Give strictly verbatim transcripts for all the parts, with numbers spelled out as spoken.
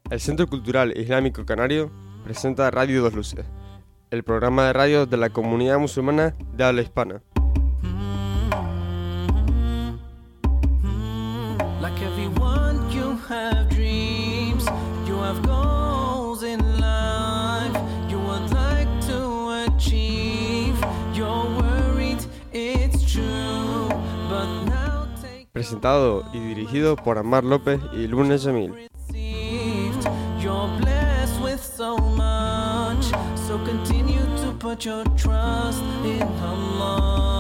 El Centro Cultural Islámico Canario presenta Radio Dos Luces, el programa de radio de la comunidad musulmana de habla hispana. Like everyone, you have dreams, you have goals in life, you would like to achieve, you're worried, it's true, but now take... Presentado y dirigido por Ammar López y Luna Jamil. You're blessed with so much, so continue to put your trust in Allah.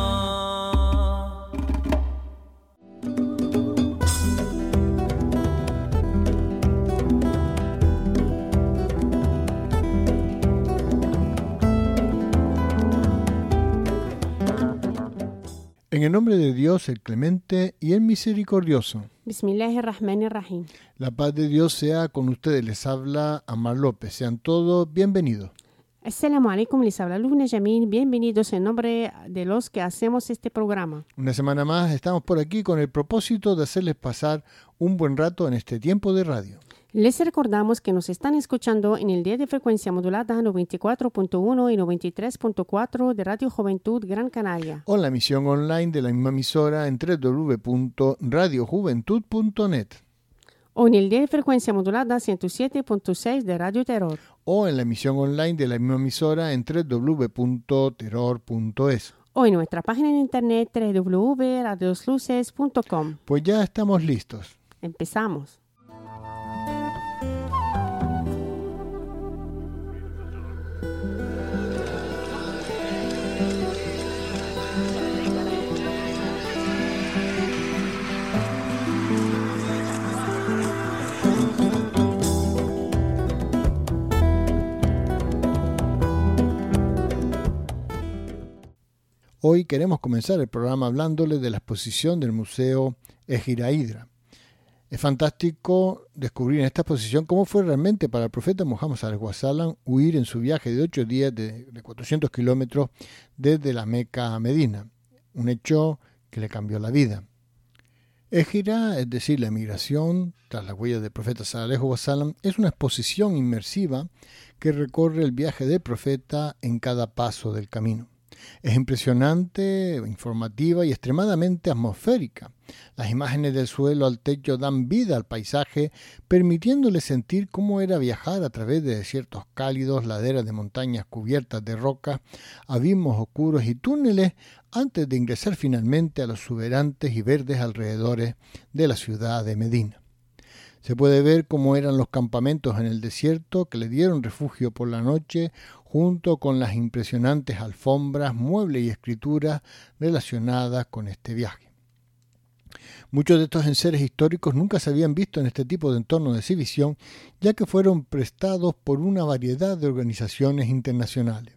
En el nombre de Dios, el Clemente y el Misericordioso. Bismillahirrahmanirrahim. La paz de Dios sea con ustedes. Les habla Ammar López. Sean todos bienvenidos. Assalamu alaikum, les habla Luna Jamil. Bienvenidos en nombre de los que hacemos este programa. Una semana más estamos por aquí con el propósito de hacerles pasar un buen rato en este tiempo de radio. Les recordamos que nos están escuchando en el día de frecuencia modulada noventa y cuatro punto uno y noventa y tres punto cuatro de Radio Juventud Gran Canaria. O en la emisión online de la misma emisora en doble u doble u doble u punto radio juventud punto net. O en el día de frecuencia modulada ciento siete punto seis de Radio Terror. O en la emisión online de la misma emisora en doble u doble u doble u punto terror punto es. O en nuestra página en internet doble u doble u doble u punto radio dos luces punto com. Pues ya estamos listos. Empezamos. Hoy queremos comenzar el programa hablándole de la exposición del Museo Égira Hidra. Es fantástico descubrir en esta exposición cómo fue realmente para el profeta Muhammad sallallahu alaihi wasallam huir en su viaje de ocho días de, de cuatrocientos kilómetros desde la Meca a Medina, un hecho que le cambió la vida. Égira, es decir, la emigración tras las huellas del profeta sallallahu alaihi wasallam, es una exposición inmersiva que recorre el viaje del profeta en cada paso del camino. Es impresionante, informativa y extremadamente atmosférica. Las imágenes del suelo al techo dan vida al paisaje, permitiéndole sentir cómo era viajar a través de desiertos cálidos, laderas de montañas cubiertas de rocas, abismos oscuros y túneles antes de ingresar finalmente a los exuberantes y verdes alrededores de la ciudad de Medina. Se puede ver cómo eran los campamentos en el desierto que le dieron refugio por la noche, junto con las impresionantes alfombras, muebles y escrituras relacionadas con este viaje. Muchos de estos enseres históricos nunca se habían visto en este tipo de entorno de exhibición, ya que fueron prestados por una variedad de organizaciones internacionales.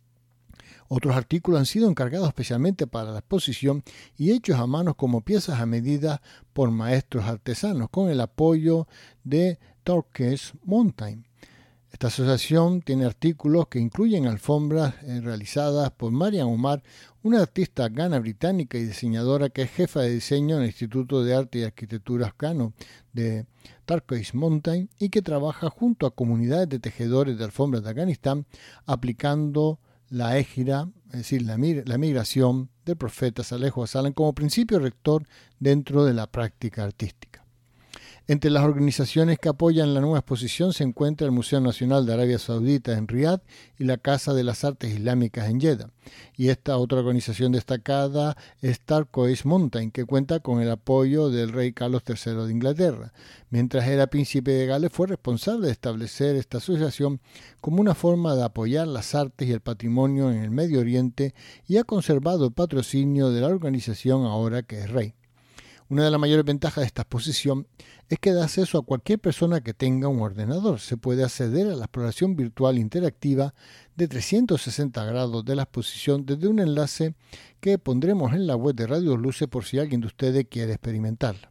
Otros artículos han sido encargados especialmente para la exposición y hechos a mano como piezas a medida por maestros artesanos, con el apoyo de Turquoise Mountain. Esta asociación tiene artículos que incluyen alfombras eh, realizadas por Marian Omar, una artista afgana británica y diseñadora que es jefa de diseño en el Instituto de Arte y Arquitectura afgano de Turquoise Mountain y que trabaja junto a comunidades de tejedores de alfombras de Afganistán aplicando la égira, es decir, la, mig- la migración del profeta sallallahu alaihi wasallam como principio rector dentro de la práctica artística. Entre las organizaciones que apoyan la nueva exposición se encuentra el Museo Nacional de Arabia Saudita en Riad y la Casa de las Artes Islámicas en Jeddah. Y esta otra organización destacada es Turquoise Mountain, que cuenta con el apoyo del rey Carlos tercero de Inglaterra. Mientras era príncipe de Gales, fue responsable de establecer esta asociación como una forma de apoyar las artes y el patrimonio en el Medio Oriente y ha conservado el patrocinio de la organización ahora que es rey. Una de las mayores ventajas de esta exposición es que da acceso a cualquier persona que tenga un ordenador. Se puede acceder a la exploración virtual interactiva de trescientos sesenta grados de la exposición desde un enlace que pondremos en la web de Radio Luce por si alguien de ustedes quiere experimentarla.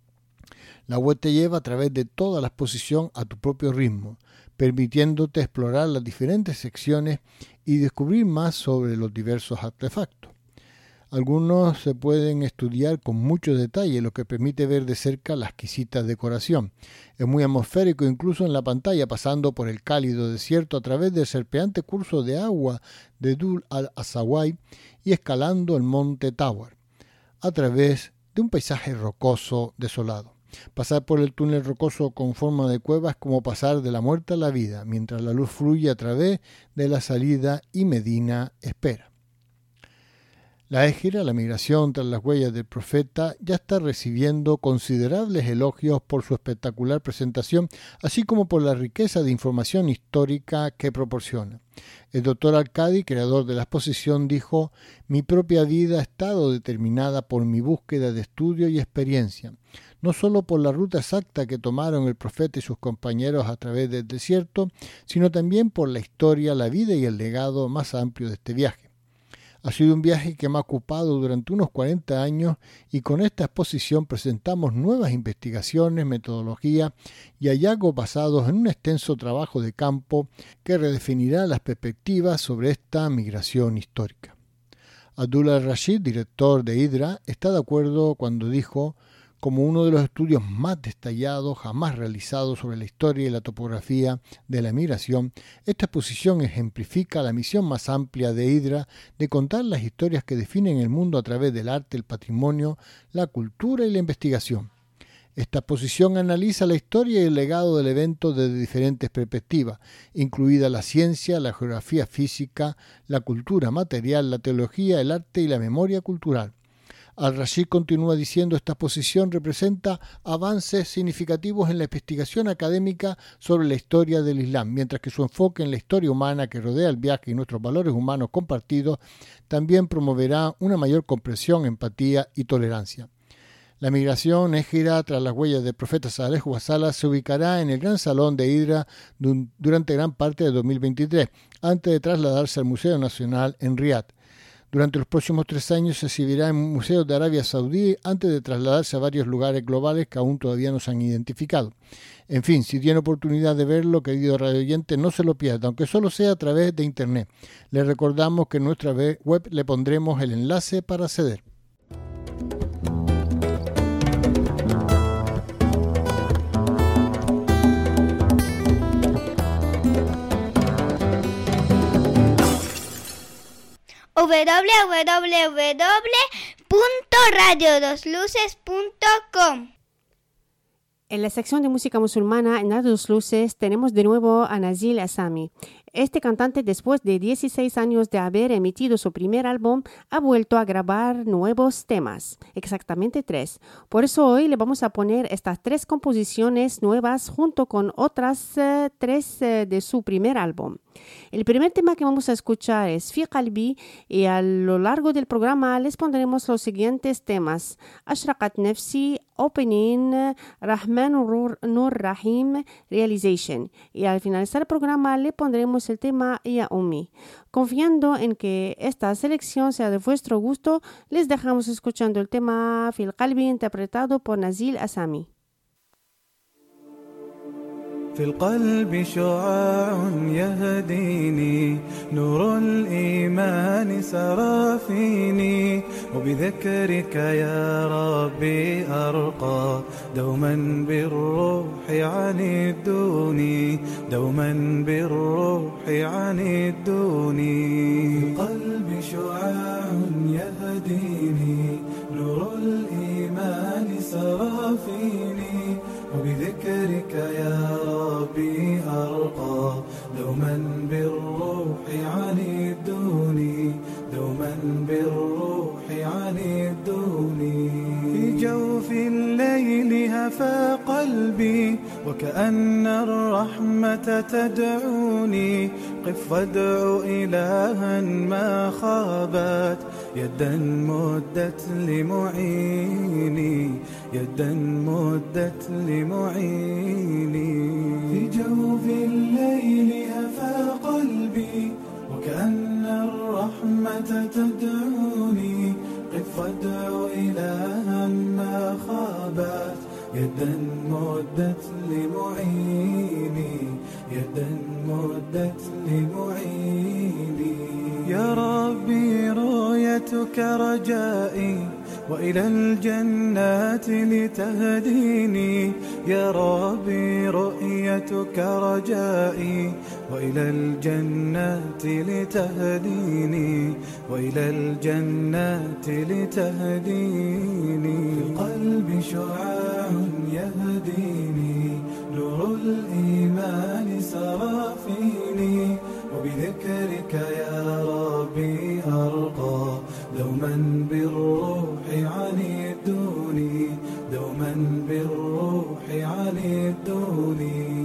La web te lleva a través de toda la exposición a tu propio ritmo, permitiéndote explorar las diferentes secciones y descubrir más sobre los diversos artefactos. Algunos se pueden estudiar con mucho detalle, lo que permite ver de cerca la exquisita decoración. Es muy atmosférico incluso en la pantalla, pasando por el cálido desierto a través del serpeante curso de agua de Dul al-Azawai y escalando el monte Tower, a través de un paisaje rocoso desolado. Pasar por el túnel rocoso con forma de cueva es como pasar de la muerte a la vida, mientras la luz fluye a través de la salida y Medina espera. La Égira, la migración tras las huellas del profeta, ya está recibiendo considerables elogios por su espectacular presentación, así como por la riqueza de información histórica que proporciona. El doctor Al-Qadi, creador de la exposición, dijo: «Mi propia vida ha estado determinada por mi búsqueda de estudio y experiencia, no solo por la ruta exacta que tomaron el profeta y sus compañeros a través del desierto, sino también por la historia, la vida y el legado más amplio de este viaje. Ha sido un viaje que me ha ocupado durante unos cuarenta años y con esta exposición presentamos nuevas investigaciones, metodología y hallazgos basados en un extenso trabajo de campo que redefinirá las perspectivas sobre esta migración histórica». Abdullah Rashid, director de Hidra, está de acuerdo cuando dijo: «Como uno de los estudios más detallados jamás realizados sobre la historia y la topografía de la migración, esta exposición ejemplifica la misión más amplia de Hidra de contar las historias que definen el mundo a través del arte, el patrimonio, la cultura y la investigación. Esta exposición analiza la historia y el legado del evento desde diferentes perspectivas, incluida la ciencia, la geografía física, la cultura material, la teología, el arte y la memoria cultural». Al-Rashid continúa diciendo: «Esta exposición representa avances significativos en la investigación académica sobre la historia del Islam, mientras que su enfoque en la historia humana que rodea el viaje y nuestros valores humanos compartidos también promoverá una mayor comprensión, empatía y tolerancia». La migración égira tras las huellas del profeta Sallallahu Alaihi Wasallam se ubicará en el Gran Salón de Hidra durante gran parte de dos mil veintitrés, antes de trasladarse al Museo Nacional en Riad. Durante los próximos tres años se exhibirá en museos de Arabia Saudí antes de trasladarse a varios lugares globales que aún todavía no se han identificado. En fin, si tiene oportunidad de verlo, querido radio oyente, no se lo pierda, aunque solo sea a través de internet. Le recordamos que en nuestra web le pondremos el enlace para acceder. doble u doble u doble u punto radio dos luces punto com. En la sección de música musulmana en Radio Dos Luces tenemos de nuevo a Nazil Asami. Este cantante, después de dieciséis años de haber emitido su primer álbum, ha vuelto a grabar nuevos temas, exactamente tres. Por eso hoy le vamos a poner estas tres composiciones nuevas junto con otras uh, tres uh, de su primer álbum. El primer tema que vamos a escuchar es Fi Qalbi, y a lo largo del programa les pondremos los siguientes temas: Ashraqat Nafsi, Opening, Rahman Nur Rahim, Realization. Y al finalizar el programa le pondremos el tema Ya Ummi. Confiando en que esta selección sea de vuestro gusto, les dejamos escuchando el tema Fi Qalbi, interpretado por Nazil Asami. في القلب شعاع يهديني، نور الإيمان سرى فيني، وبذكرك يا ربي أرقى، دوما بالروح عن الدوني، دوما بالروح عن الدوني. في القلب شعاع يهديني، نور الإيمان سرى فيني، وبذكرك يا ربي أرقى، دوما بالروح عن الدوني، دوما بالروح عن الدوني. في جوف الليل هفى قلبي، وكأن الرحمة تدعوني، قف وادع إلها ما خابت، يدا مدت لمعيني، يدا مدت لمعيني. في جوف الليل هفى قلبي، وكأن الرحمة تدعوني، قف وادع إلها ما خابت، يدا مدت لمعيني، يدا مدت لمعيني. يا ربي رؤية رؤيتك رجائي وإلى الجنات لتهديني يا ربي رؤيتك رجائي وإلى الجنات لتهديني وإلى الجنات لتهديني في القلب شعاع يهديني نور الإيمان سرى فيني وبذكرك يا ربي أرقى دوما بالروح عنيدوني دوما بالروح عنيدوني.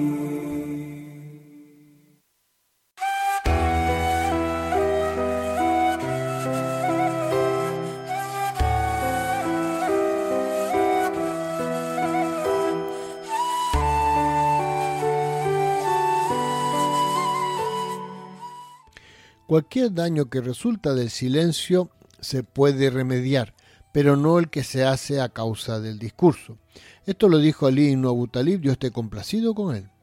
Cualquier daño que resulta del silencio se puede remediar, pero no el que se hace a causa del discurso. Esto lo dijo Ali ibn Abu Talib, Dios esté complacido con él.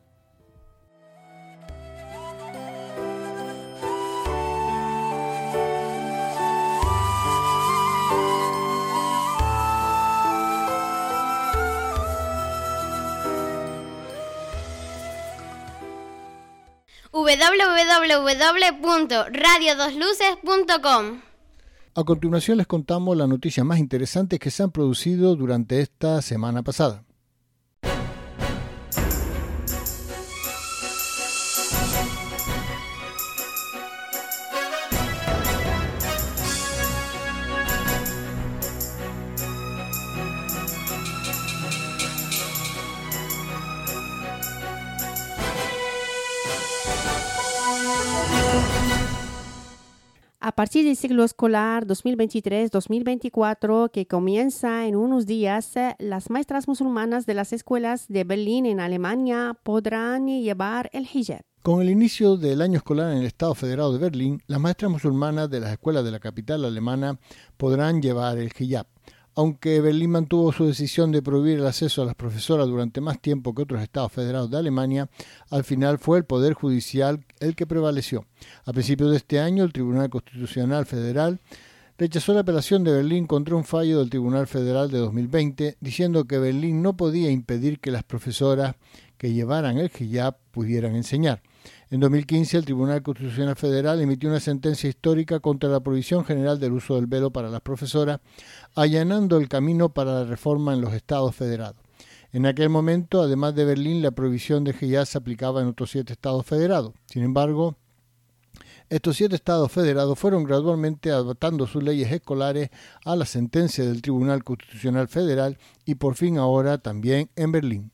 w w w punto radio dos luces punto com. A continuación les contamos las noticias más interesantes que se han producido durante esta semana pasada. A partir del ciclo escolar dos mil veintitrés dos mil veinticuatro, que comienza en unos días, las maestras musulmanas de las escuelas de Berlín en Alemania podrán llevar el hijab. Con el inicio del año escolar en el Estado Federado de Berlín, las maestras musulmanas de las escuelas de la capital alemana podrán llevar el hijab. Aunque Berlín mantuvo su decisión de prohibir el acceso a las profesoras durante más tiempo que otros estados federados de Alemania, al final fue el Poder Judicial el que prevaleció. A principios de este año, el Tribunal Constitucional Federal rechazó la apelación de Berlín contra un fallo del Tribunal Federal de dos mil veinte, diciendo que Berlín no podía impedir que las profesoras que llevaran el hijab pudieran enseñar. En dos mil quince, el Tribunal Constitucional Federal emitió una sentencia histórica contra la prohibición general del uso del velo para las profesoras, allanando el camino para la reforma en los estados federados. En aquel momento, además de Berlín, la prohibición del hijab se aplicaba en otros siete estados federados. Sin embargo, estos siete estados federados fueron gradualmente adaptando sus leyes escolares a la sentencia del Tribunal Constitucional Federal y por fin ahora también en Berlín.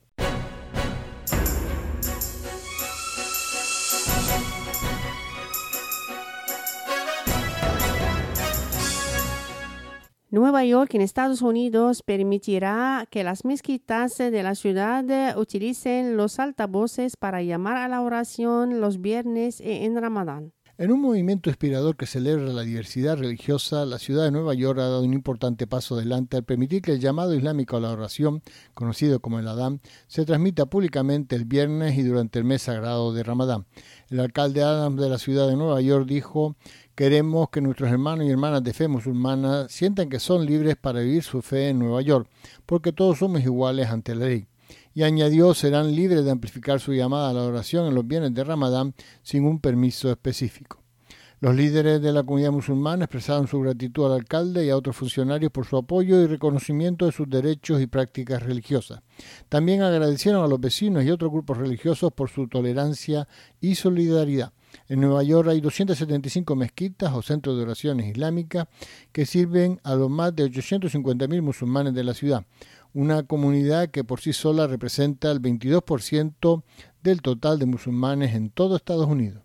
Nueva York, en Estados Unidos, permitirá que las mezquitas de la ciudad utilicen los altavoces para llamar a la oración los viernes en Ramadán. En un movimiento inspirador que celebra la diversidad religiosa, la ciudad de Nueva York ha dado un importante paso adelante al permitir que el llamado islámico a la oración, conocido como el Adán, se transmita públicamente el viernes y durante el mes sagrado de Ramadán. El alcalde Adams de la ciudad de Nueva York dijo: "Queremos que nuestros hermanos y hermanas de fe musulmana sientan que son libres para vivir su fe en Nueva York, porque todos somos iguales ante la ley". Y añadió, serán libres de amplificar su llamada a la oración en los viernes de Ramadán sin un permiso específico. Los líderes de la comunidad musulmana expresaron su gratitud al alcalde y a otros funcionarios por su apoyo y reconocimiento de sus derechos y prácticas religiosas. También agradecieron a los vecinos y otros grupos religiosos por su tolerancia y solidaridad. En Nueva York hay doscientas setenta y cinco mezquitas o centros de oraciones islámicas que sirven a los más de ochocientos cincuenta mil musulmanes de la ciudad, una comunidad que por sí sola representa el veintidós por ciento del total de musulmanes en todo Estados Unidos.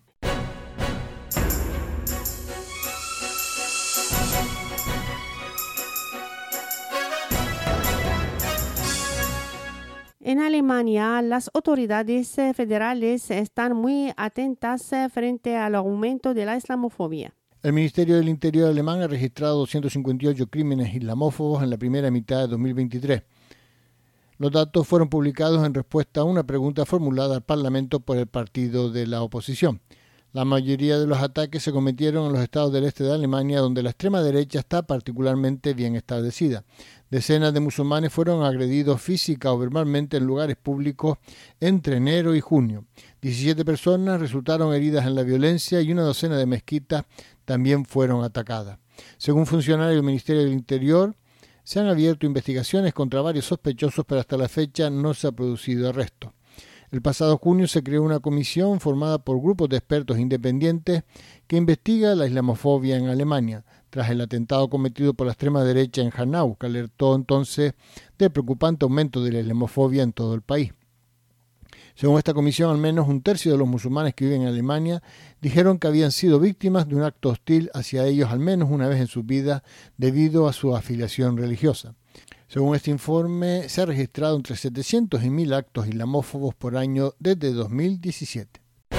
En Alemania, las autoridades federales están muy atentas frente al aumento de la islamofobia. El Ministerio del Interior alemán ha registrado doscientos cincuenta y ocho crímenes islamófobos en la primera mitad de dos mil veintitrés. Los datos fueron publicados en respuesta a una pregunta formulada al Parlamento por el partido de la oposición. La mayoría de los ataques se cometieron en los estados del este de Alemania, donde la extrema derecha está particularmente bien establecida. Decenas de musulmanes fueron agredidos física o verbalmente en lugares públicos entre enero y junio. diecisiete personas resultaron heridas en la violencia y una docena de mezquitas también fueron atacadas. Según funcionarios del Ministerio del Interior, se han abierto investigaciones contra varios sospechosos, pero hasta la fecha no se ha producido arresto. El pasado junio se creó una comisión formada por grupos de expertos independientes que investiga la islamofobia en Alemania, tras el atentado cometido por la extrema derecha en Hanau, que alertó entonces del preocupante aumento de la islamofobia en todo el país. Según esta comisión, al menos un tercio de los musulmanes que viven en Alemania dijeron que habían sido víctimas de un acto hostil hacia ellos al menos una vez en sus vidas debido a su afiliación religiosa. Según este informe, se ha registrado entre setecientos y mil actos islamófobos por año desde dos mil diecisiete.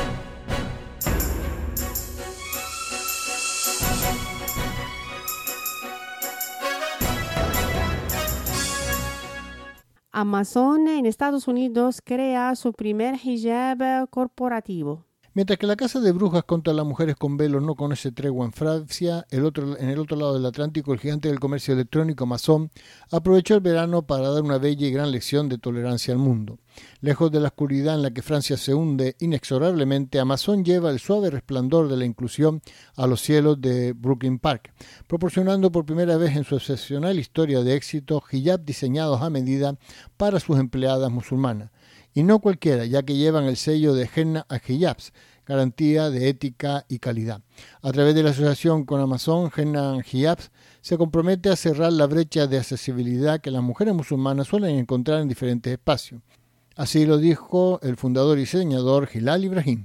Amazon en Estados Unidos crea su primer hijab corporativo. Mientras que la Casa de Brujas contra las mujeres con velos no conoce tregua en Francia, el otro, en el otro lado del Atlántico, el gigante del comercio electrónico Amazon aprovechó el verano para dar una bella y gran lección de tolerancia al mundo. Lejos de la oscuridad en la que Francia se hunde inexorablemente, Amazon lleva el suave resplandor de la inclusión a los cielos de Brooklyn Park, proporcionando por primera vez en su excepcional historia de éxito hijab diseñados a medida para sus empleadas musulmanas. Y no cualquiera, ya que llevan el sello de Henna Hijabs, garantía de ética y calidad. A través de la asociación con Amazon, Henna Hijabs se compromete a cerrar la brecha de accesibilidad que las mujeres musulmanas suelen encontrar en diferentes espacios. Así lo dijo el fundador y diseñador Hilal Ibrahim.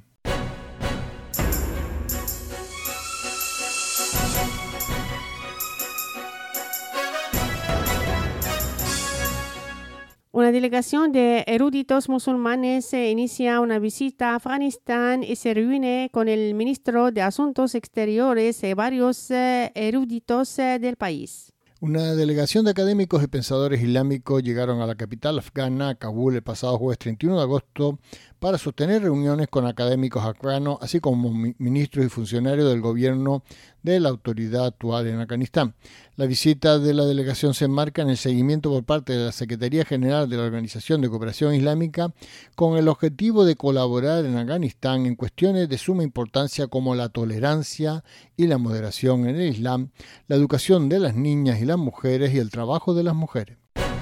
Una delegación de eruditos musulmanes inicia una visita a Afganistán y se reúne con el ministro de Asuntos Exteriores y varios eruditos del país. Una delegación de académicos y pensadores islámicos llegaron a la capital afgana, Kabul, el pasado jueves treinta y uno de agosto para sostener reuniones con académicos afganos, así como ministros y funcionarios del gobierno de la autoridad actual en Afganistán. La visita de la delegación se enmarca en el seguimiento por parte de la Secretaría General de la Organización de Cooperación Islámica con el objetivo de colaborar en Afganistán en cuestiones de suma importancia como la tolerancia y la moderación en el Islam, la educación de las niñas y las mujeres y el trabajo de las mujeres.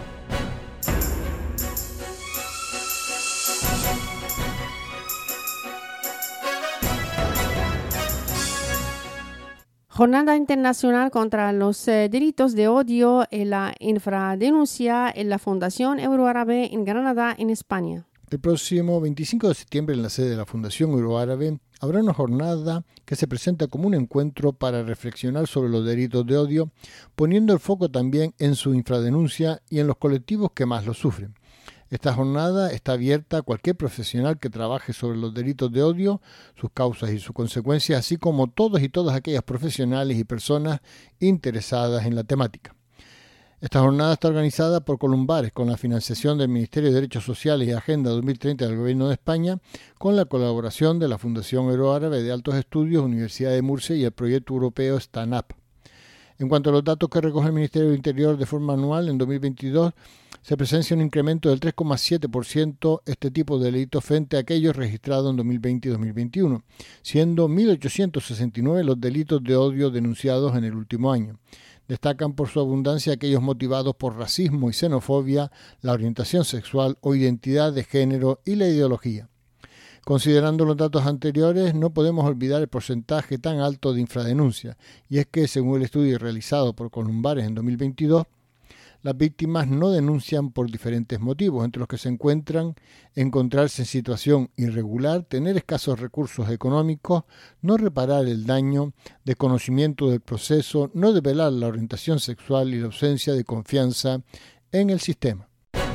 Jornada Internacional contra los eh, Delitos de Odio y la Infradenuncia en la Fundación Euroárabe en Granada, en España. El próximo veinticinco de septiembre, en la sede de la Fundación Euroárabe, habrá una jornada que se presenta como un encuentro para reflexionar sobre los delitos de odio, poniendo el foco también en su infradenuncia y en los colectivos que más lo sufren. Esta jornada está abierta a cualquier profesional que trabaje sobre los delitos de odio, sus causas y sus consecuencias, así como todos y todas aquellas profesionales y personas interesadas en la temática. Esta jornada está organizada por Columbares con la financiación del Ministerio de Derechos Sociales y Agenda dos mil treinta del Gobierno de España, con la colaboración de la Fundación Euroárabe de Altos Estudios, Universidad de Murcia y el proyecto europeo STANUP. En cuanto a los datos que recoge el Ministerio del Interior de forma anual, en dos mil veintidós se presencia un incremento del tres coma siete por ciento este tipo de delitos frente a aquellos registrados en dos mil veinte y dos mil veintiuno, siendo mil ochocientos sesenta y nueve los delitos de odio denunciados en el último año. Destacan por su abundancia aquellos motivados por racismo y xenofobia, la orientación sexual o identidad de género y la ideología. Considerando los datos anteriores, no podemos olvidar el porcentaje tan alto de infradenuncia, y es que, según el estudio realizado por Columbares en dos mil veintidós, las víctimas no denuncian por diferentes motivos, entre los que se encuentran encontrarse en situación irregular, tener escasos recursos económicos, no reparar el daño, desconocimiento del proceso, no develar la orientación sexual y la ausencia de confianza en el sistema.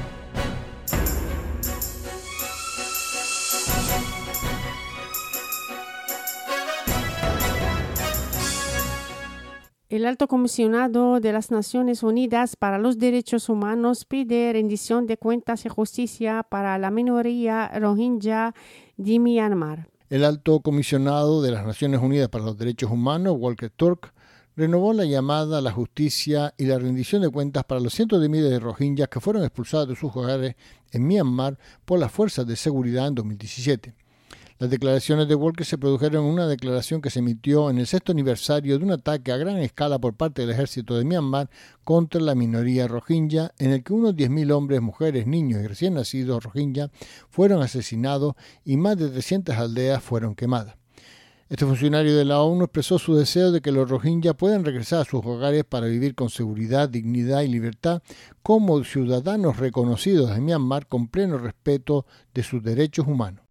El Alto Comisionado de las Naciones Unidas para los Derechos Humanos pide rendición de cuentas y justicia para la minoría rohingya de Myanmar. El alto comisionado de las Naciones Unidas para los Derechos Humanos, Volker Turk, renovó la llamada a la justicia y la rendición de cuentas para los cientos de miles de rohingyas que fueron expulsados de sus hogares en Myanmar por las fuerzas de seguridad en dos mil diecisiete. Las declaraciones de Volker se produjeron en una declaración que se emitió en el sexto aniversario de un ataque a gran escala por parte del ejército de Myanmar contra la minoría rohingya, en el que unos diez mil hombres, mujeres, niños y recién nacidos rohingya fueron asesinados y más de trescientas aldeas fueron quemadas. Este funcionario de la ONU expresó su deseo de que los rohingya puedan regresar a sus hogares para vivir con seguridad, dignidad y libertad como ciudadanos reconocidos de Myanmar con pleno respeto de sus derechos humanos.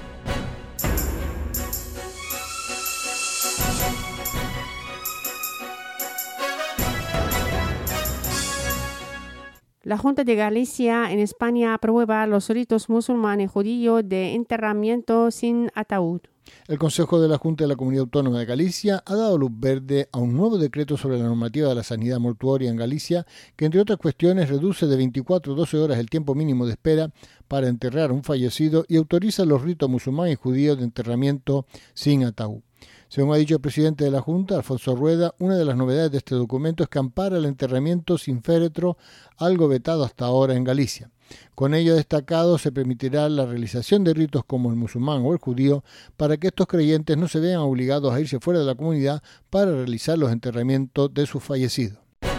La Junta de Galicia en España aprueba los ritos musulmanes judíos de enterramiento sin ataúd. El Consejo de la Junta de la Comunidad Autónoma de Galicia ha dado luz verde a un nuevo decreto sobre la normativa de la sanidad mortuoria en Galicia, que entre otras cuestiones reduce de veinticuatro a doce horas el tiempo mínimo de espera para enterrar a un fallecido y autoriza los ritos musulmanes y judíos de enterramiento sin ataúd. Según ha dicho el presidente de la Junta, Alfonso Rueda, una de las novedades de este documento es que ampara el enterramiento sin féretro, algo vetado hasta ahora en Galicia. Con ello destacado, se permitirá la realización de ritos como el musulmán o el judío para que estos creyentes no se vean obligados a irse fuera de la comunidad para realizar los enterramientos de sus fallecidos.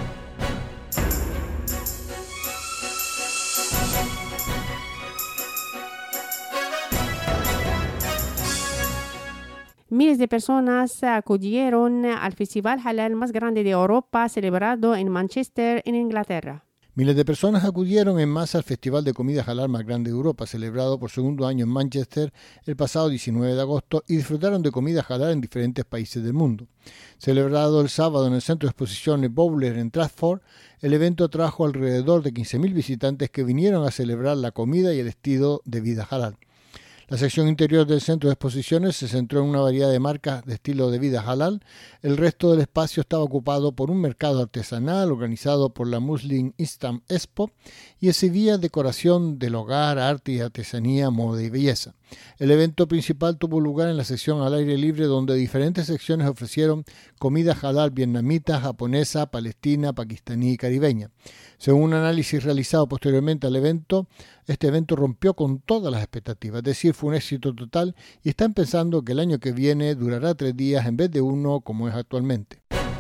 Miles de personas acudieron al festival halal más grande de Europa, celebrado en Manchester, en Inglaterra. Miles de personas acudieron en masa al Festival de Comida Halal más grande de Europa, celebrado por segundo año en Manchester el pasado diecinueve de agosto, y disfrutaron de comida halal en diferentes países del mundo. Celebrado el sábado en el Centro de Exposiciones Bowler en Trafford, el evento trajo alrededor de quince mil visitantes que vinieron a celebrar la comida y el estilo de vida halal. La sección interior del centro de exposiciones se centró en una variedad de marcas de estilo de vida halal. El resto del espacio estaba ocupado por un mercado artesanal organizado por la Muslim Islam Expo y exhibía decoración del hogar, arte y artesanía, moda y belleza. El evento principal tuvo lugar en la sección al aire libre, donde diferentes secciones ofrecieron comida halal vietnamita, japonesa, palestina, pakistaní y caribeña. Según un análisis realizado posteriormente al evento, este evento rompió con todas las expectativas, es decir, fue un éxito total y están pensando que el año que viene durará tres días en vez de uno como es actualmente.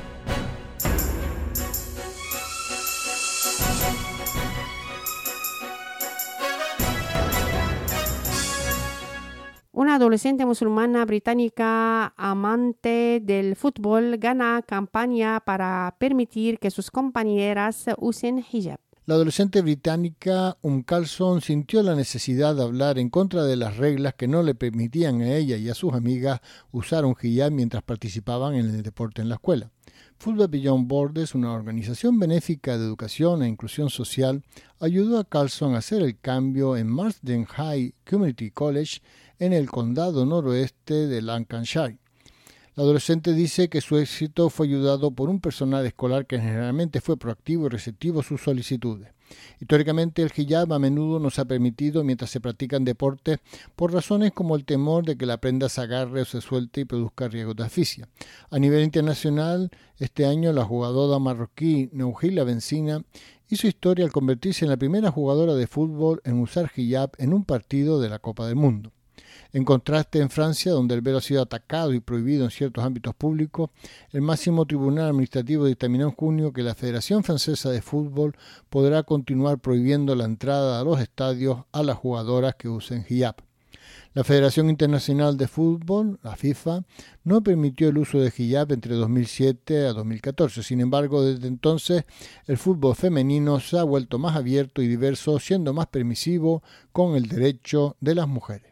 Una adolescente musulmana británica amante del fútbol gana campaña para permitir que sus compañeras usen hijab. La adolescente británica Um Carlson sintió la necesidad de hablar en contra de las reglas que no le permitían a ella y a sus amigas usar un hijab mientras participaban en el deporte en la escuela. Football Beyond Borders, una organización benéfica de educación e inclusión social, ayudó a Carlson a hacer el cambio en Marsden High Community College en el condado noroeste de Lancashire. La adolescente dice que su éxito fue ayudado por un personal escolar que generalmente fue proactivo y receptivo a sus solicitudes. Históricamente, el hijab a menudo no se ha permitido mientras se practican deportes por razones como el temor de que la prenda se agarre o se suelte y produzca riesgos de asfixia. A nivel internacional, este año la jugadora marroquí Nouhila Benzina hizo historia al convertirse en la primera jugadora de fútbol en usar hijab en un partido de la Copa del Mundo. En contraste, en Francia, donde el velo ha sido atacado y prohibido en ciertos ámbitos públicos, el máximo tribunal administrativo dictaminó en junio que la Federación Francesa de Fútbol podrá continuar prohibiendo la entrada a los estadios a las jugadoras que usen hijab. La Federación Internacional de Fútbol, la FIFA, no permitió el uso de hijab entre dos mil siete a dos mil catorce. Sin embargo, desde entonces, el fútbol femenino se ha vuelto más abierto y diverso, siendo más permisivo con el derecho de las mujeres.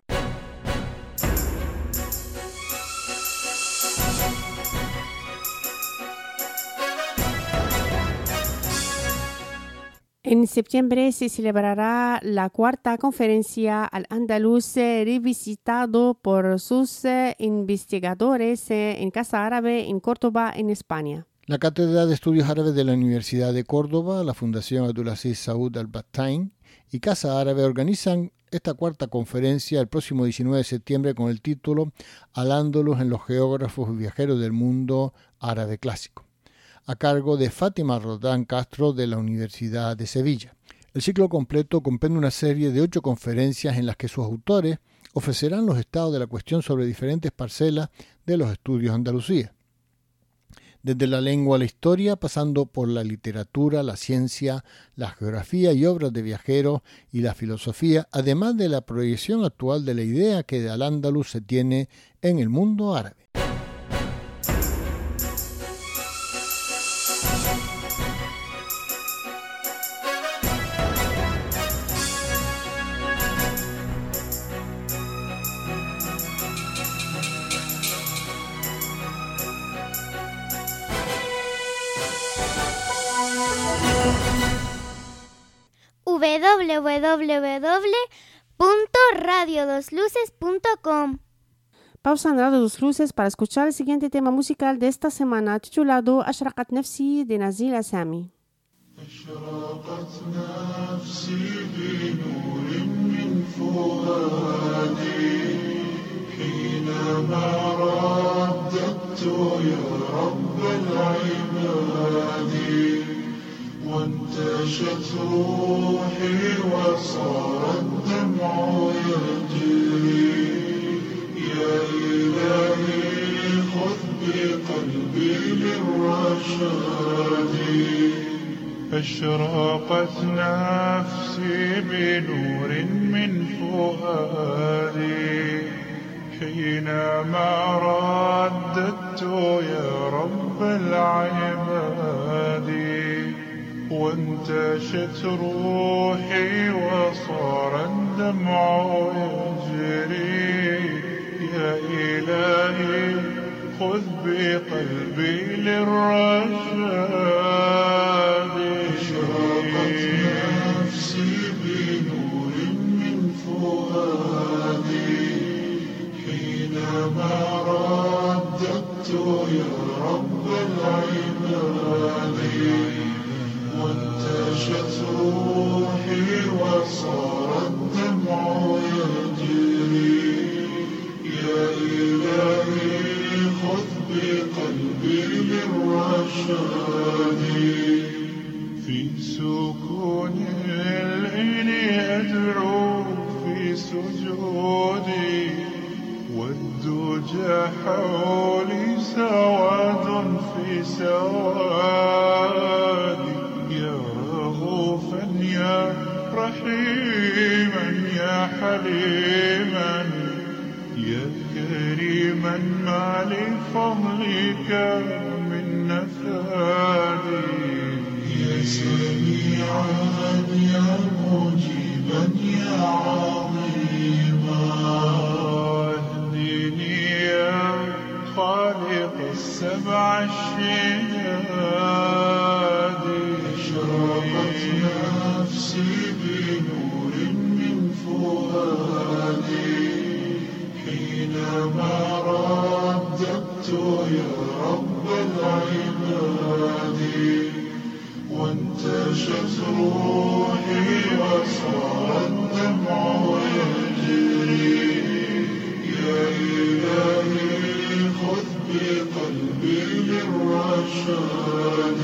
En septiembre se celebrará la cuarta conferencia Al-Andalus, revisitado por sus investigadores en Casa Árabe en Córdoba, en España. La Cátedra de Estudios Árabes de la Universidad de Córdoba, la Fundación Abdulaziz Saud Al-Battain y Casa Árabe organizan esta cuarta conferencia el próximo diecinueve de septiembre con el título Al-Ándalus en los geógrafos y viajeros del mundo árabe clásico, a cargo de Fátima Roldán Castro de la Universidad de Sevilla. El ciclo completo comprende una serie de ocho conferencias en las que sus autores ofrecerán los estados de la cuestión sobre diferentes parcelas de los estudios de Andalucía, desde la lengua a la historia, pasando por la literatura, la ciencia, la geografía y obras de viajeros y la filosofía, además de la proyección actual de la idea que de Al-Ándalus se tiene en el mundo árabe. w w w punto radio dos luces punto com. Pausa en Radio Dos Luces para escuchar el siguiente tema musical de esta semana titulado Ashraqat Nafsi de Nazil Asami. أشرقت نفسي بنور من فؤادي حينما رددت يا رب العباد وانتشت روحي وصار الدمع يجري يا إلهي خذ بقلبي للرشاد أشرقت نفسي بنور من فؤادي حينما رددت يا رب العباد وانتشت روحي وصار الدمع يجري يا إلهي خذ بقلبي للرشاد أشرقت نفسي بنور من فؤادي حينما رددت يا رب العباد وانتشت روحي وصار الدمع يجري يا إلهي خذ بقلبي للرشاد في سكون الليل أدعو في سجودي والدجى حولي سواد في سوادي يا رؤوفا يا رحيما يا حليما يا كريما ما لفضلك من نفادي يا سميعا يا مجيبا يا عظيما اهدني يا خالق السبع الشداد أشرقت نفسي بنور من فؤادي حينما رددت يا رب العباد وانتشت روحي وصار الدمع يجري يا إلهي خذ بقلبي للرشاد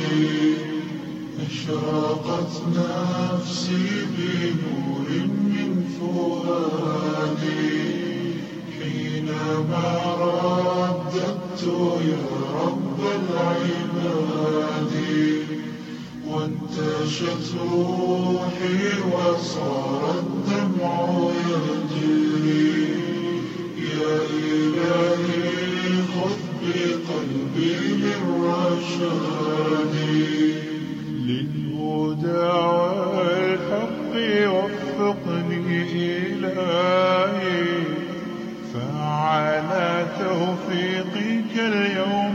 أشرقت نفسي بنور من فؤادي حينما رددت يا رب العباد وانتشت روحي وصار الدمع يجري يا إلهي خذ بقلبي للرشاد للهدى والحق وفقني إلهي فعلى توفيقك اليوم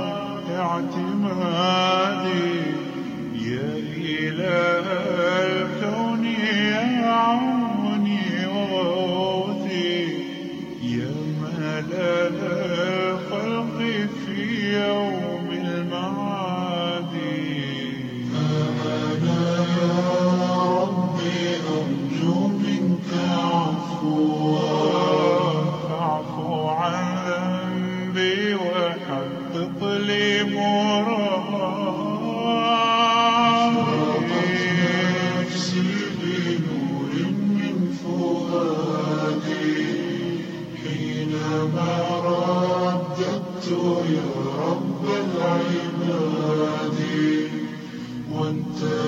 اعتمادي يا إله الكون يا عوني وغوثي يا ملال الخلق في يوم المعاد فأنا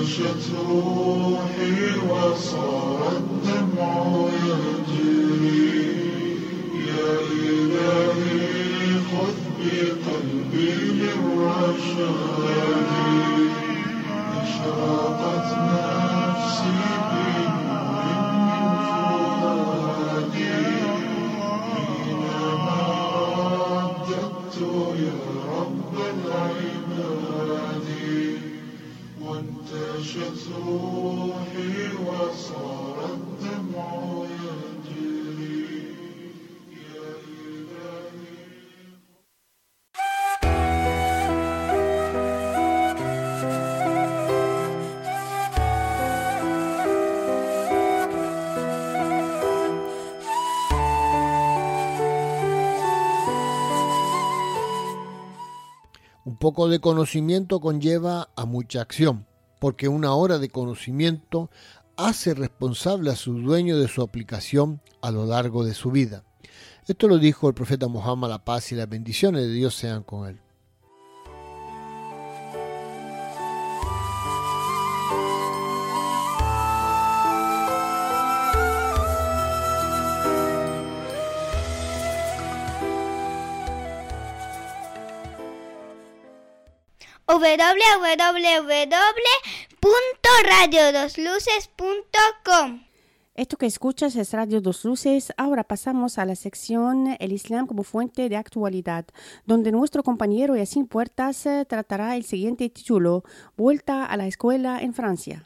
وانتشت روحي وصار الدمع يجري يا إلهي خذ بقلبي للرشاد أشرقت نفسي بنور من فؤادي حينما رددت يا رب العباد وانتشت روحي وصار الدمع يجري يا إلهي. Un poco de conocimiento conlleva a mucha acción, porque una hora de conocimiento hace responsable a su dueño de su aplicación a lo largo de su vida. Esto lo dijo el profeta Muhammad, la paz y las bendiciones de Dios sean con él. w w w punto radio dos luces punto com. Esto que escuchas es Radio Dos Luces. Ahora pasamos a la sección El Islam como fuente de actualidad, donde nuestro compañero Yacine Puertas eh, tratará el siguiente título: Vuelta a la escuela en Francia.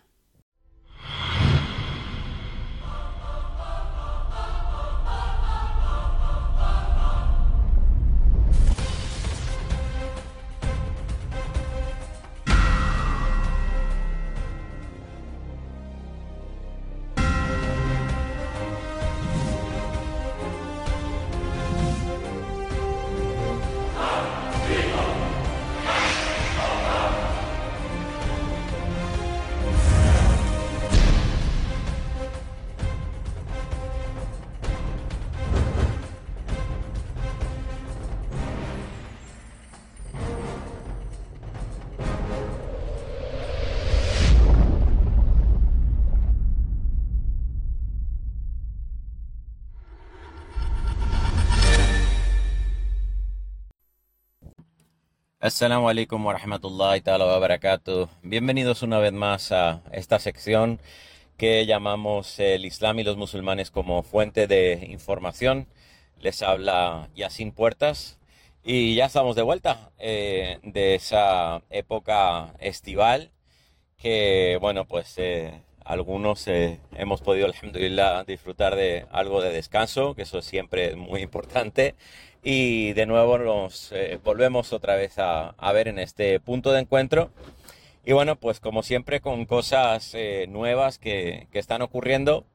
Assalamu alaikum wa rahmatullahi ta'ala wa barakatuh. Bienvenidos una vez más a esta sección que llamamos el Islam y los musulmanes como fuente de información. Les habla Yacine Puertas y ya estamos de vuelta eh, de esa época estival que, bueno, pues eh, algunos eh, hemos podido, alhamdulillah, disfrutar de algo de descanso, que eso es siempre muy importante. Y de nuevo nos eh, volvemos otra vez a, a ver en este punto de encuentro. Y bueno, pues como siempre con cosas eh, nuevas que, que están ocurriendo.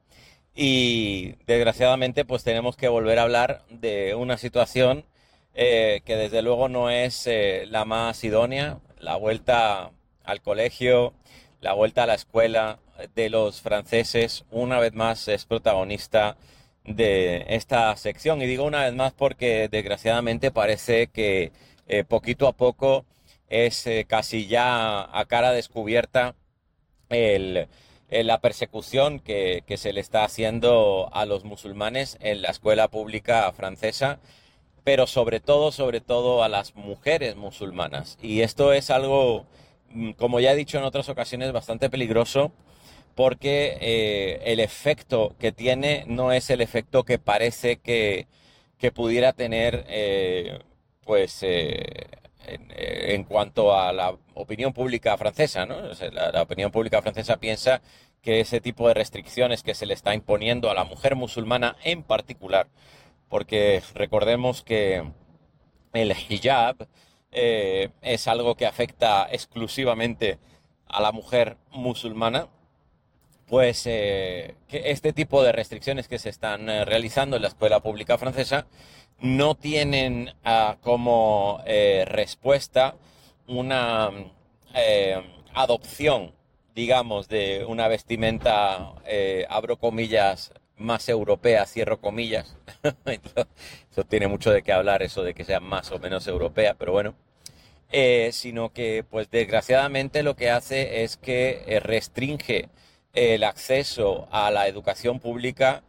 Y desgraciadamente pues tenemos que volver a hablar de una situación eh, que desde luego no es eh, la más idónea. La vuelta al colegio, la vuelta a la escuela de los franceses una vez más es protagonista de esta sección, y digo una vez más porque desgraciadamente parece que eh, poquito a poco es eh, casi ya a cara descubierta el, el, la persecución que, que se le está haciendo a los musulmanes en la escuela pública francesa, pero sobre todo, sobre todo a las mujeres musulmanas. Y esto es algo, como ya he dicho en otras ocasiones, bastante peligroso, porque eh, el efecto que tiene no es el efecto que parece que, que pudiera tener eh, pues, eh, en, en cuanto a la opinión pública francesa, ¿no? O sea, la, la opinión pública francesa piensa que ese tipo de restricciones que se le está imponiendo a la mujer musulmana en particular, porque recordemos que el hijab eh, es algo que afecta exclusivamente a la mujer musulmana, pues eh, que este tipo de restricciones que se están eh, realizando en la escuela pública francesa no tienen uh, como eh, respuesta una eh, adopción, digamos, de una vestimenta, eh, abro comillas, más europea, cierro comillas. Eso tiene mucho de qué hablar, eso de que sea más o menos europea, pero bueno. eh, sino que pues desgraciadamente lo que hace es que eh, restringe el acceso a la educación pública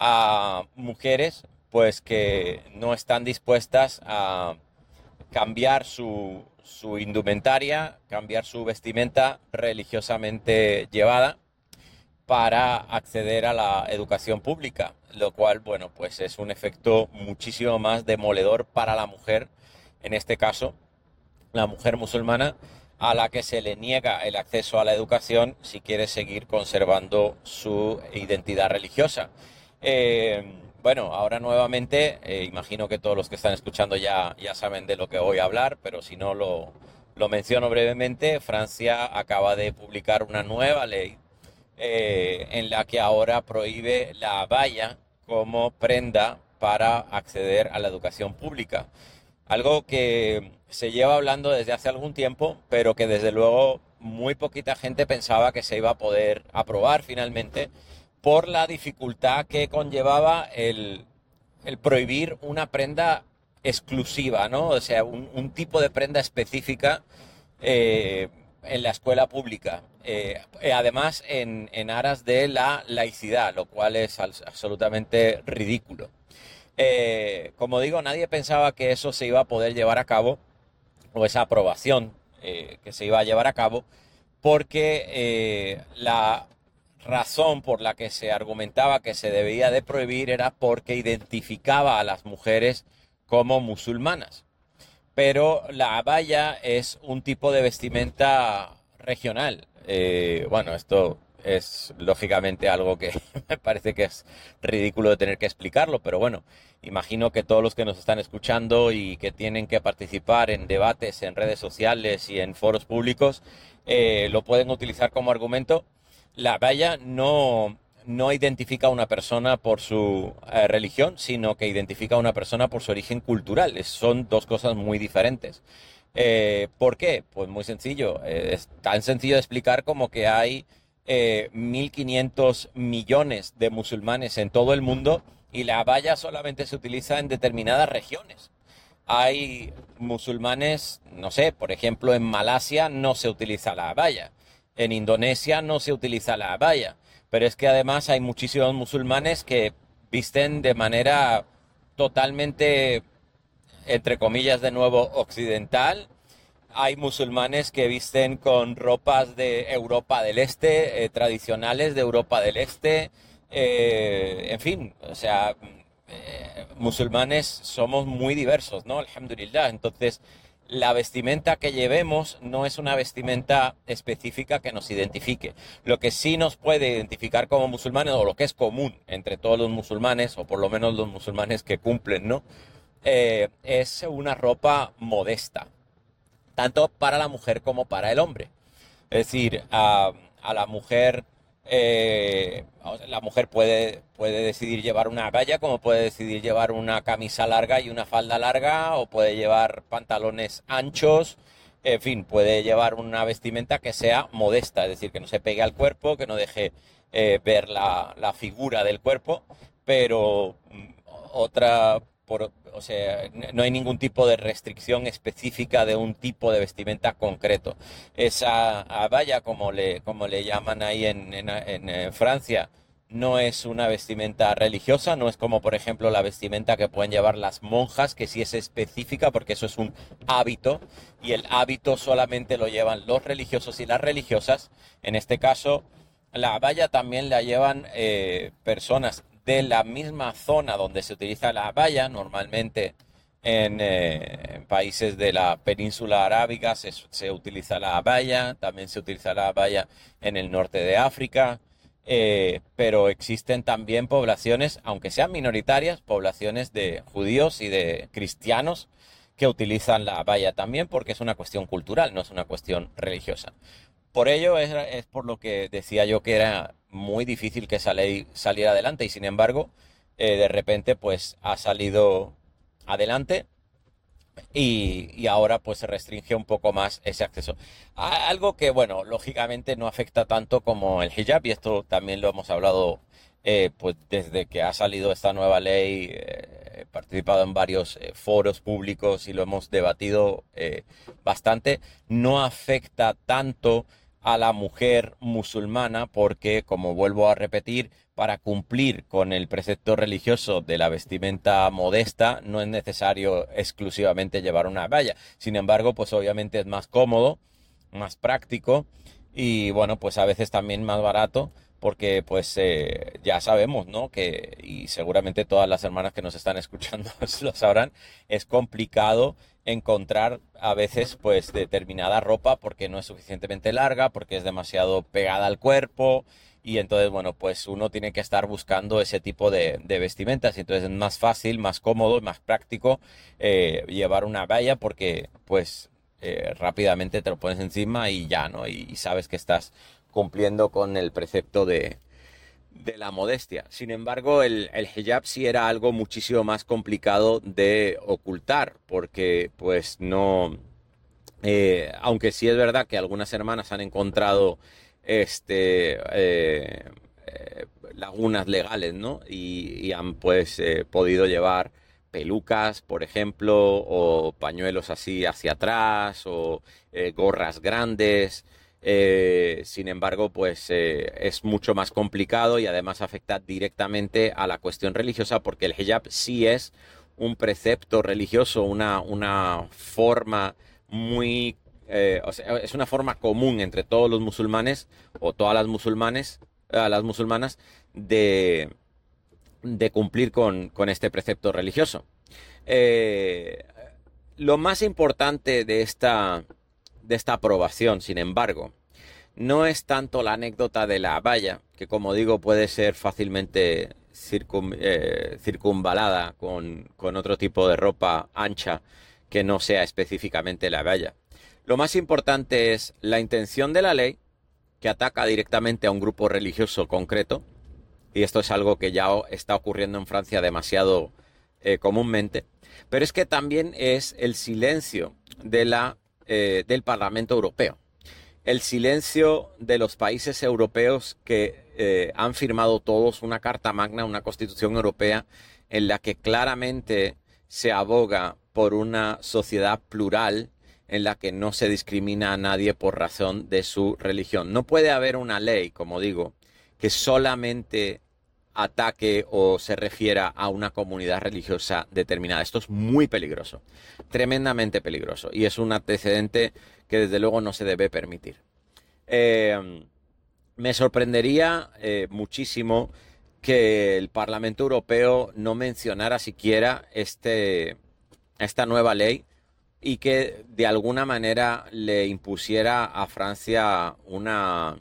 a mujeres pues que no están dispuestas a cambiar su, su indumentaria, cambiar su vestimenta religiosamente llevada para acceder a la educación pública, lo cual, bueno, pues es un efecto muchísimo más demoledor para la mujer, en este caso, la mujer musulmana, a la que se le niega el acceso a la educación si quiere seguir conservando su identidad religiosa. Eh, bueno, ahora nuevamente, eh, imagino que todos los que están escuchando ya, ya saben de lo que voy a hablar, pero si no lo, lo menciono brevemente. Francia acaba de publicar una nueva ley eh, en la que ahora prohíbe la abaya como prenda para acceder a la educación pública. Algo que se lleva hablando desde hace algún tiempo, pero que desde luego muy poquita gente pensaba que se iba a poder aprobar finalmente, por la dificultad que conllevaba el, el prohibir una prenda exclusiva, ¿no? O sea, un, un tipo de prenda específica eh, en la escuela pública. Eh, además, en, en aras de la laicidad, lo cual es absolutamente ridículo. Eh, como digo, nadie pensaba que eso se iba a poder llevar a cabo, o esa aprobación eh, que se iba a llevar a cabo, porque eh, la razón por la que se argumentaba que se debía de prohibir era porque identificaba a las mujeres como musulmanas. Pero la abaya es un tipo de vestimenta regional. Eh, bueno, esto es lógicamente algo que me parece que es ridículo de tener que explicarlo, pero bueno, imagino que todos los que nos están escuchando y que tienen que participar en debates en redes sociales y en foros públicos, eh, lo pueden utilizar como argumento. La abaya no, no identifica a una persona por su eh, religión, sino que identifica a una persona por su origen cultural. Es, son dos cosas muy diferentes. Eh, ¿Por qué? Pues muy sencillo. Eh, es tan sencillo de explicar como que hay eh, mil quinientos millones de musulmanes en todo el mundo y la abaya solamente se utiliza en determinadas regiones. Hay musulmanes, no sé, por ejemplo, en Malasia no se utiliza la abaya. En Indonesia no se utiliza la abaya, pero es que además hay muchísimos musulmanes que visten de manera totalmente, entre comillas de nuevo, occidental. Hay musulmanes que visten con ropas de Europa del Este, eh, tradicionales de Europa del Este, eh, en fin, o sea, eh, musulmanes somos muy diversos, ¿no? Alhamdulillah. Entonces, la vestimenta que llevemos no es una vestimenta específica que nos identifique. Lo que sí nos puede identificar como musulmanes, o lo que es común entre todos los musulmanes, o por lo menos los musulmanes que cumplen, ¿no? Eh, es una ropa modesta, tanto para la mujer como para el hombre. Es decir, a, a la mujer, eh, la mujer puede, puede decidir llevar una abaya, como puede decidir llevar una camisa larga y una falda larga, o puede llevar pantalones anchos, en fin, puede llevar una vestimenta que sea modesta, es decir, que no se pegue al cuerpo, que no deje eh, ver la, la figura del cuerpo, pero otra... Por, o sea, no hay ningún tipo de restricción específica de un tipo de vestimenta concreto. Esa abaya, como le, como le llaman ahí en, en, en Francia, no es una vestimenta religiosa, no es como, por ejemplo, la vestimenta que pueden llevar las monjas, que sí es específica, porque eso es un hábito, y el hábito solamente lo llevan los religiosos y las religiosas. En este caso, la abaya también la llevan eh, personas de la misma zona donde se utiliza la abaya, normalmente en, eh, en países de la península arábiga se, se utiliza la abaya, también se utiliza la abaya en el norte de África, eh, pero existen también poblaciones, aunque sean minoritarias, poblaciones de judíos y de cristianos que utilizan la abaya también, porque es una cuestión cultural, no es una cuestión religiosa. Por ello es, es por lo que decía yo que era muy difícil que esa ley saliera adelante, y sin embargo, eh, de repente pues ha salido adelante y, y ahora pues se restringe un poco más ese acceso. Algo que, bueno, lógicamente no afecta tanto como el hijab, y esto también lo hemos hablado eh, pues desde que ha salido esta nueva ley, eh, participado en varios eh, foros públicos y lo hemos debatido eh, bastante, no afecta tanto a la mujer musulmana porque, como vuelvo a repetir, para cumplir con el precepto religioso de la vestimenta modesta no es necesario exclusivamente llevar una abaya. Sin embargo, pues obviamente es más cómodo, más práctico y bueno, pues a veces también más barato porque pues eh, ya sabemos, ¿no? Que, y seguramente todas las hermanas que nos están escuchando lo sabrán, es complicado encontrar a veces pues determinada ropa porque no es suficientemente larga, porque es demasiado pegada al cuerpo y entonces bueno pues uno tiene que estar buscando ese tipo de, de vestimentas y entonces es más fácil, más cómodo, más práctico eh, llevar una abaya porque pues eh, rápidamente te lo pones encima y ya, ¿no? Y, y sabes que estás cumpliendo con el precepto de, de la modestia. Sin embargo, el, el hijab sí era algo muchísimo más complicado de ocultar, porque pues no, eh, aunque sí es verdad que algunas hermanas han encontrado este eh, eh, lagunas legales, ¿no? Y, y han pues eh, podido llevar pelucas, por ejemplo, o pañuelos así hacia atrás, o eh, gorras grandes. Eh, sin embargo, pues eh, es mucho más complicado y además afecta directamente a la cuestión religiosa porque el hijab sí es un precepto religioso, una, una forma muy, eh, o sea, es una forma común entre todos los musulmanes o todas las musulmanes, eh, las musulmanas de, de cumplir con, con este precepto religioso. Eh, lo más importante de esta de esta aprobación, sin embargo, no es tanto la anécdota de la abaya, que como digo puede ser fácilmente circun, eh, circunvalada con, con otro tipo de ropa ancha que no sea específicamente la abaya. Lo más importante es la intención de la ley, que ataca directamente a un grupo religioso concreto, y esto es algo que ya está ocurriendo en Francia demasiado eh, comúnmente, pero es que también es el silencio de la Eh, del Parlamento Europeo. El silencio de los países europeos que eh, han firmado todos una Carta Magna, una Constitución Europea, en la que claramente se aboga por una sociedad plural en la que no se discrimina a nadie por razón de su religión. No puede haber una ley, como digo, que solamente ataque o se refiera a una comunidad religiosa determinada. Esto es muy peligroso, tremendamente peligroso, y es un antecedente que desde luego no se debe permitir. Eh, me sorprendería eh, muchísimo que el Parlamento Europeo no mencionara siquiera este, esta nueva ley y que de alguna manera le impusiera a Francia una,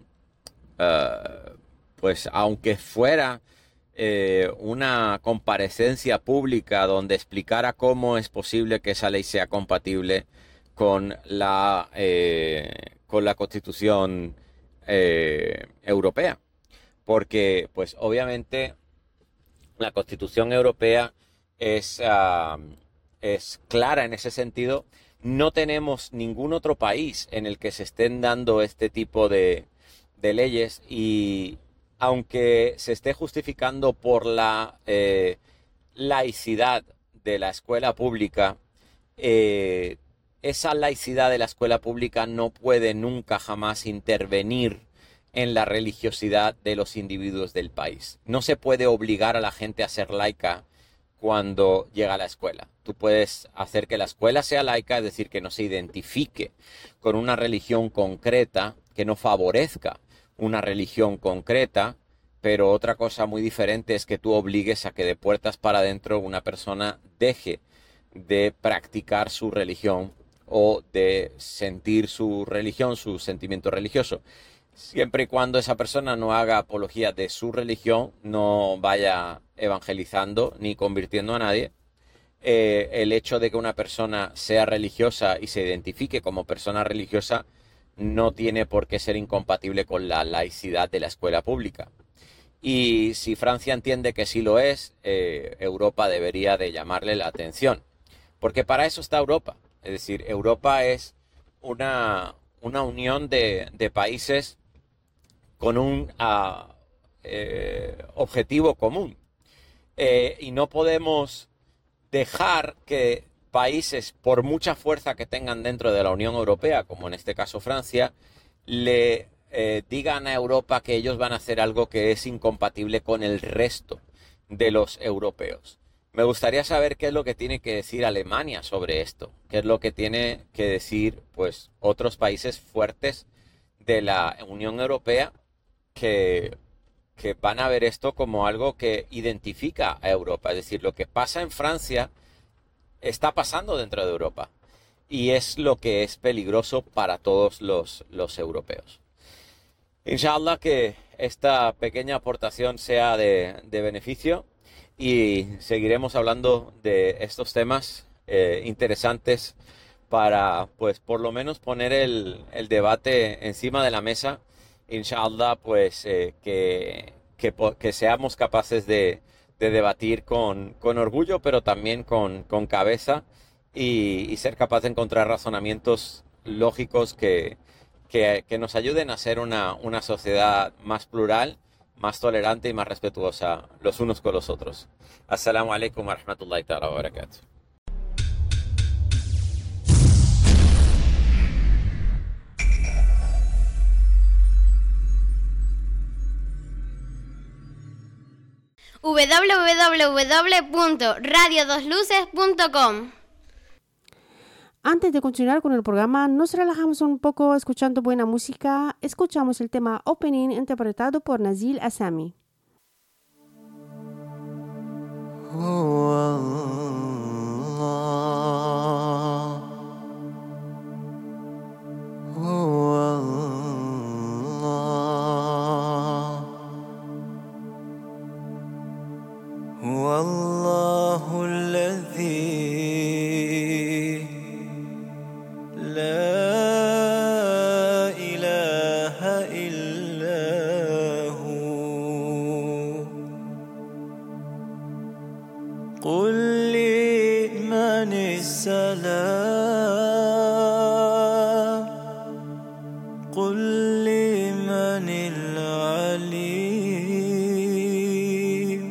uh, pues aunque fuera Eh, una comparecencia pública donde explicara cómo es posible que esa ley sea compatible con la, eh, con la Constitución eh, Europea. Porque, pues, obviamente, la Constitución Europea es, uh, es clara en ese sentido. No tenemos ningún otro país en el que se estén dando este tipo de, de leyes y aunque se esté justificando por la eh, laicidad de la escuela pública, eh, esa laicidad de la escuela pública no puede nunca jamás intervenir en la religiosidad de los individuos del país. No se puede obligar a la gente a ser laica cuando llega a la escuela. Tú puedes hacer que la escuela sea laica, es decir, que no se identifique con una religión concreta, que no favorezca una religión concreta, pero otra cosa muy diferente es que tú obligues a que de puertas para adentro una persona deje de practicar su religión o de sentir su religión, su sentimiento religioso. Siempre y cuando esa persona no haga apología de su religión, no vaya evangelizando ni convirtiendo a nadie, eh, el hecho de que una persona sea religiosa y se identifique como persona religiosa no tiene por qué ser incompatible con la laicidad de la escuela pública. Y si Francia entiende que sí lo es, eh, Europa debería de llamarle la atención. Porque para eso está Europa. Es decir, Europa es una, una unión de, de países con un uh, eh, objetivo común. Eh, y no podemos dejar que países, por mucha fuerza que tengan dentro de la Unión Europea, como en este caso Francia, le eh, digan a Europa que ellos van a hacer algo que es incompatible con el resto de los europeos. Me gustaría saber qué es lo que tiene que decir Alemania sobre esto, qué es lo que tiene que decir pues otros países fuertes de la Unión Europea que, que van a ver esto como algo que identifica a Europa. Es decir, lo que pasa en Francia está pasando dentro de Europa y es lo que es peligroso para todos los, los europeos. Inshallah que esta pequeña aportación sea de, de beneficio y seguiremos hablando de estos temas eh, interesantes para, pues, por lo menos poner el, el debate encima de la mesa. Inshallah, pues, eh, que, que, que seamos capaces de, de debatir con, con orgullo, pero también con, con cabeza y, y ser capaz de encontrar razonamientos lógicos que, que, que nos ayuden a ser una, una sociedad más plural, más tolerante y más respetuosa los unos con los otros. Assalamu alaikum wa rahmatullahi ta'ala wa barakatuh. w w w punto radio dos luces punto com. Antes de continuar con el programa, nos relajamos un poco escuchando buena música. Escuchamos el tema Opening interpretado por Nazil Asami. والله الذي لا إله إلا هو قل لمن السلام قل لمن العليم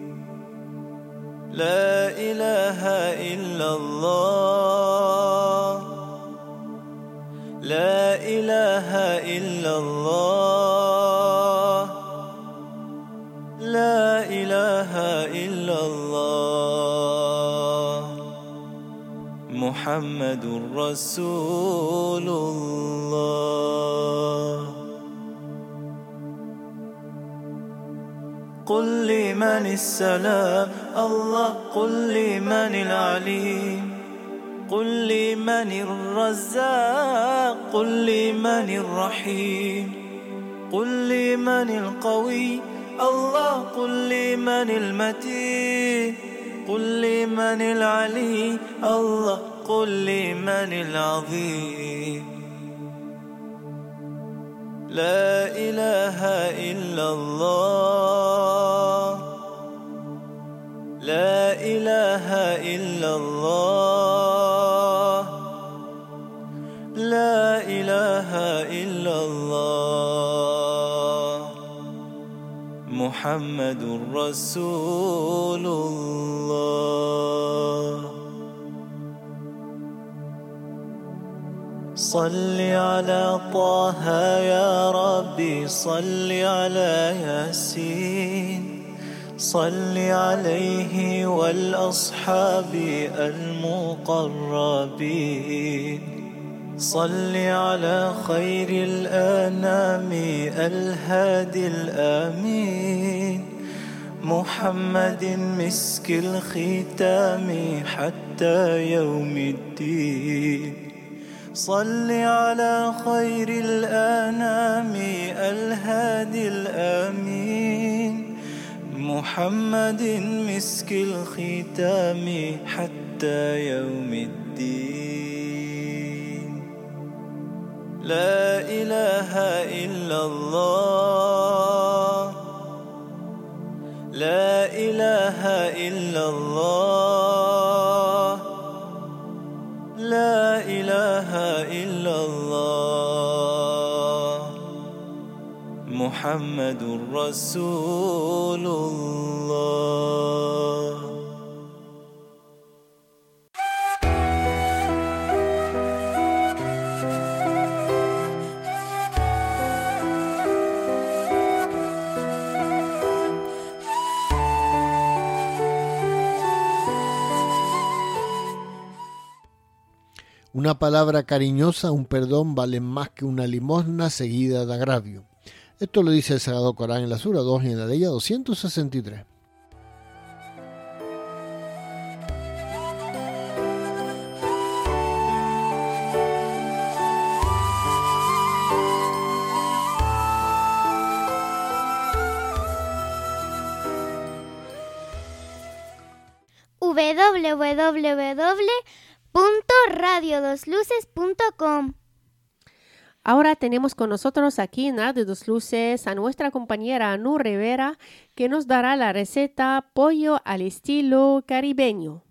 لا إله إلا الله لا إله إلا الله لا إله إلا الله محمد رسول الله قل لمن السلام الله قل لمن العليم قل لمن الرزاق قل لمن الرحيم قل لمن القوي الله قل لمن المتين قل لمن العلي الله قل لمن العظيم لا إله إلا الله لا إله إلا الله لا إله إلا الله محمد رسول الله صل على طه يا ربي صل على ياسين صل عليه والأصحاب المقربين صل على خير الأنام الهادي الآمين محمد مسك الختام حتى يوم الدين صل على خير الأنام الهادي الآمين محمد مسك الختام حتى يوم الدين لا إله إلا الله لا إله إلا الله لا إله إلا الله محمد رسول الله Una palabra cariñosa, un perdón, valen más que una limosna seguida de agravio. Esto lo dice el Sagrado Corán en la Sura dos y en la ley doscientos sesenta y tres. w w w punto radio dos luces punto com. Ahora tenemos con nosotros aquí en Radio Dos Luces a nuestra compañera Anu Rivera, que nos dará la receta pollo al estilo caribeño.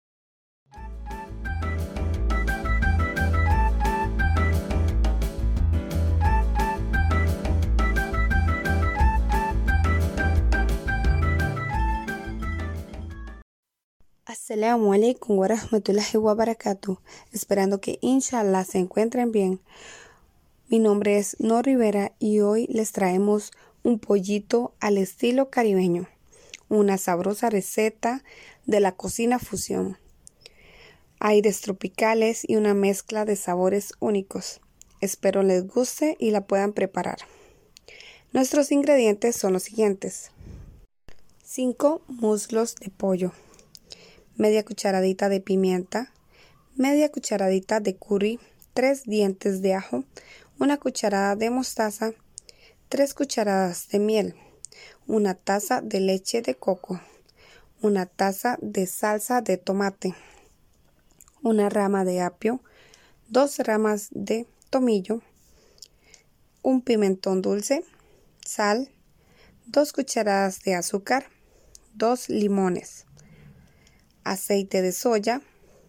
Assalamu alaikum wa rahmatullahi wa barakatuh. Esperando que inshallah se encuentren bien. Mi nombre es No Rivera y hoy les traemos un pollito al estilo caribeño, una sabrosa receta de la cocina fusión. Aires tropicales y una mezcla de sabores únicos. Espero les guste y la puedan preparar. Nuestros ingredientes son los siguientes: cinco muslos de pollo, media cucharadita de pimienta, media cucharadita de curry, tres dientes de ajo, una cucharada de mostaza, tres cucharadas de miel, una taza de leche de coco, una taza de salsa de tomate, una rama de apio, dos ramas de tomillo, un pimentón dulce, sal, dos cucharadas de azúcar, dos limones, aceite de soya,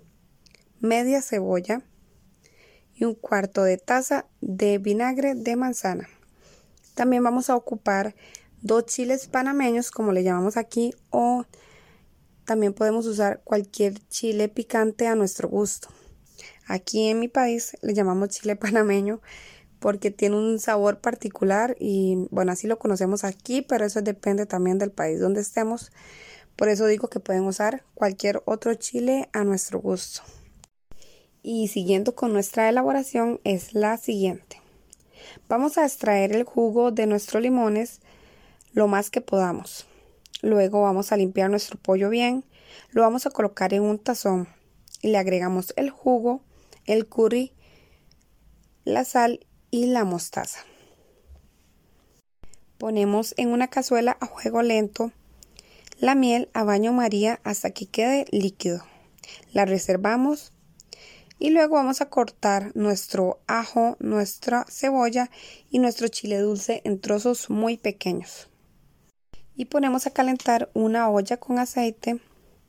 media cebolla y un cuarto de taza de vinagre de manzana. También vamos a ocupar dos chiles panameños, como le llamamos aquí, o también podemos usar cualquier chile picante a nuestro gusto. Aquí en mi país le llamamos chile panameño porque tiene un sabor particular y bueno, así lo conocemos aquí, pero eso depende también del país donde estemos. Por eso digo que pueden usar cualquier otro chile a nuestro gusto. Y siguiendo con nuestra elaboración es la siguiente. Vamos a extraer el jugo de nuestros limones lo más que podamos. Luego vamos a limpiar nuestro pollo bien. Lo vamos a colocar en un tazón y le agregamos el jugo, el curry, la sal y la mostaza. Ponemos en una cazuela a fuego lento la miel a baño María hasta que quede líquido. La reservamos y luego vamos a cortar nuestro ajo, nuestra cebolla y nuestro chile dulce en trozos muy pequeños. Y ponemos a calentar una olla con aceite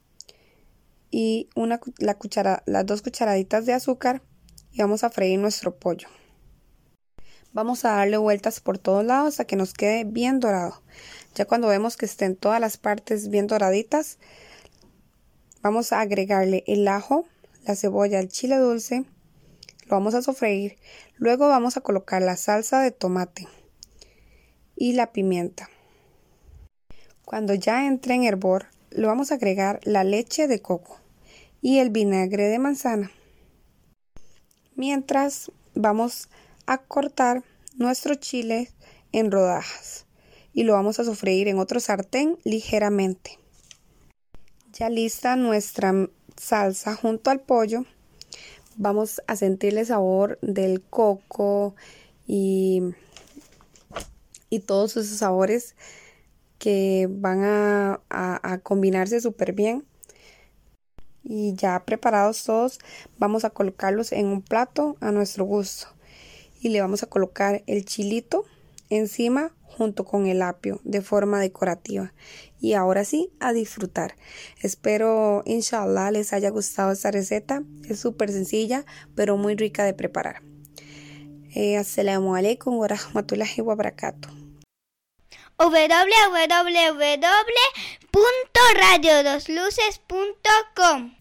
y una, la cuchara, las dos cucharaditas de azúcar y vamos a freír nuestro pollo. Vamos a darle vueltas por todos lados hasta que nos quede bien dorado. Ya cuando vemos que estén todas las partes bien doraditas, vamos a agregarle el ajo, la cebolla, el chile dulce, lo vamos a sofreír. Luego vamos a colocar la salsa de tomate y la pimienta. Cuando ya entre en hervor, le vamos a agregar la leche de coco y el vinagre de manzana. Mientras vamos a cortar nuestro chile en rodajas y lo vamos a sofreír en otro sartén ligeramente. Ya lista nuestra salsa junto al pollo, vamos a sentir el sabor del coco y, y todos esos sabores que van a, a, a combinarse súper bien. Y ya preparados todos, vamos a colocarlos en un plato a nuestro gusto y le vamos a colocar el chilito encima junto con el apio de forma decorativa. Y ahora sí, a disfrutar. Espero, inshallah, les haya gustado esta receta. Es súper sencilla, pero muy rica de preparar. Eh, Assalamu alaikum wa rahmatullahi wa barakatuh. w w w punto radio dos luces punto com.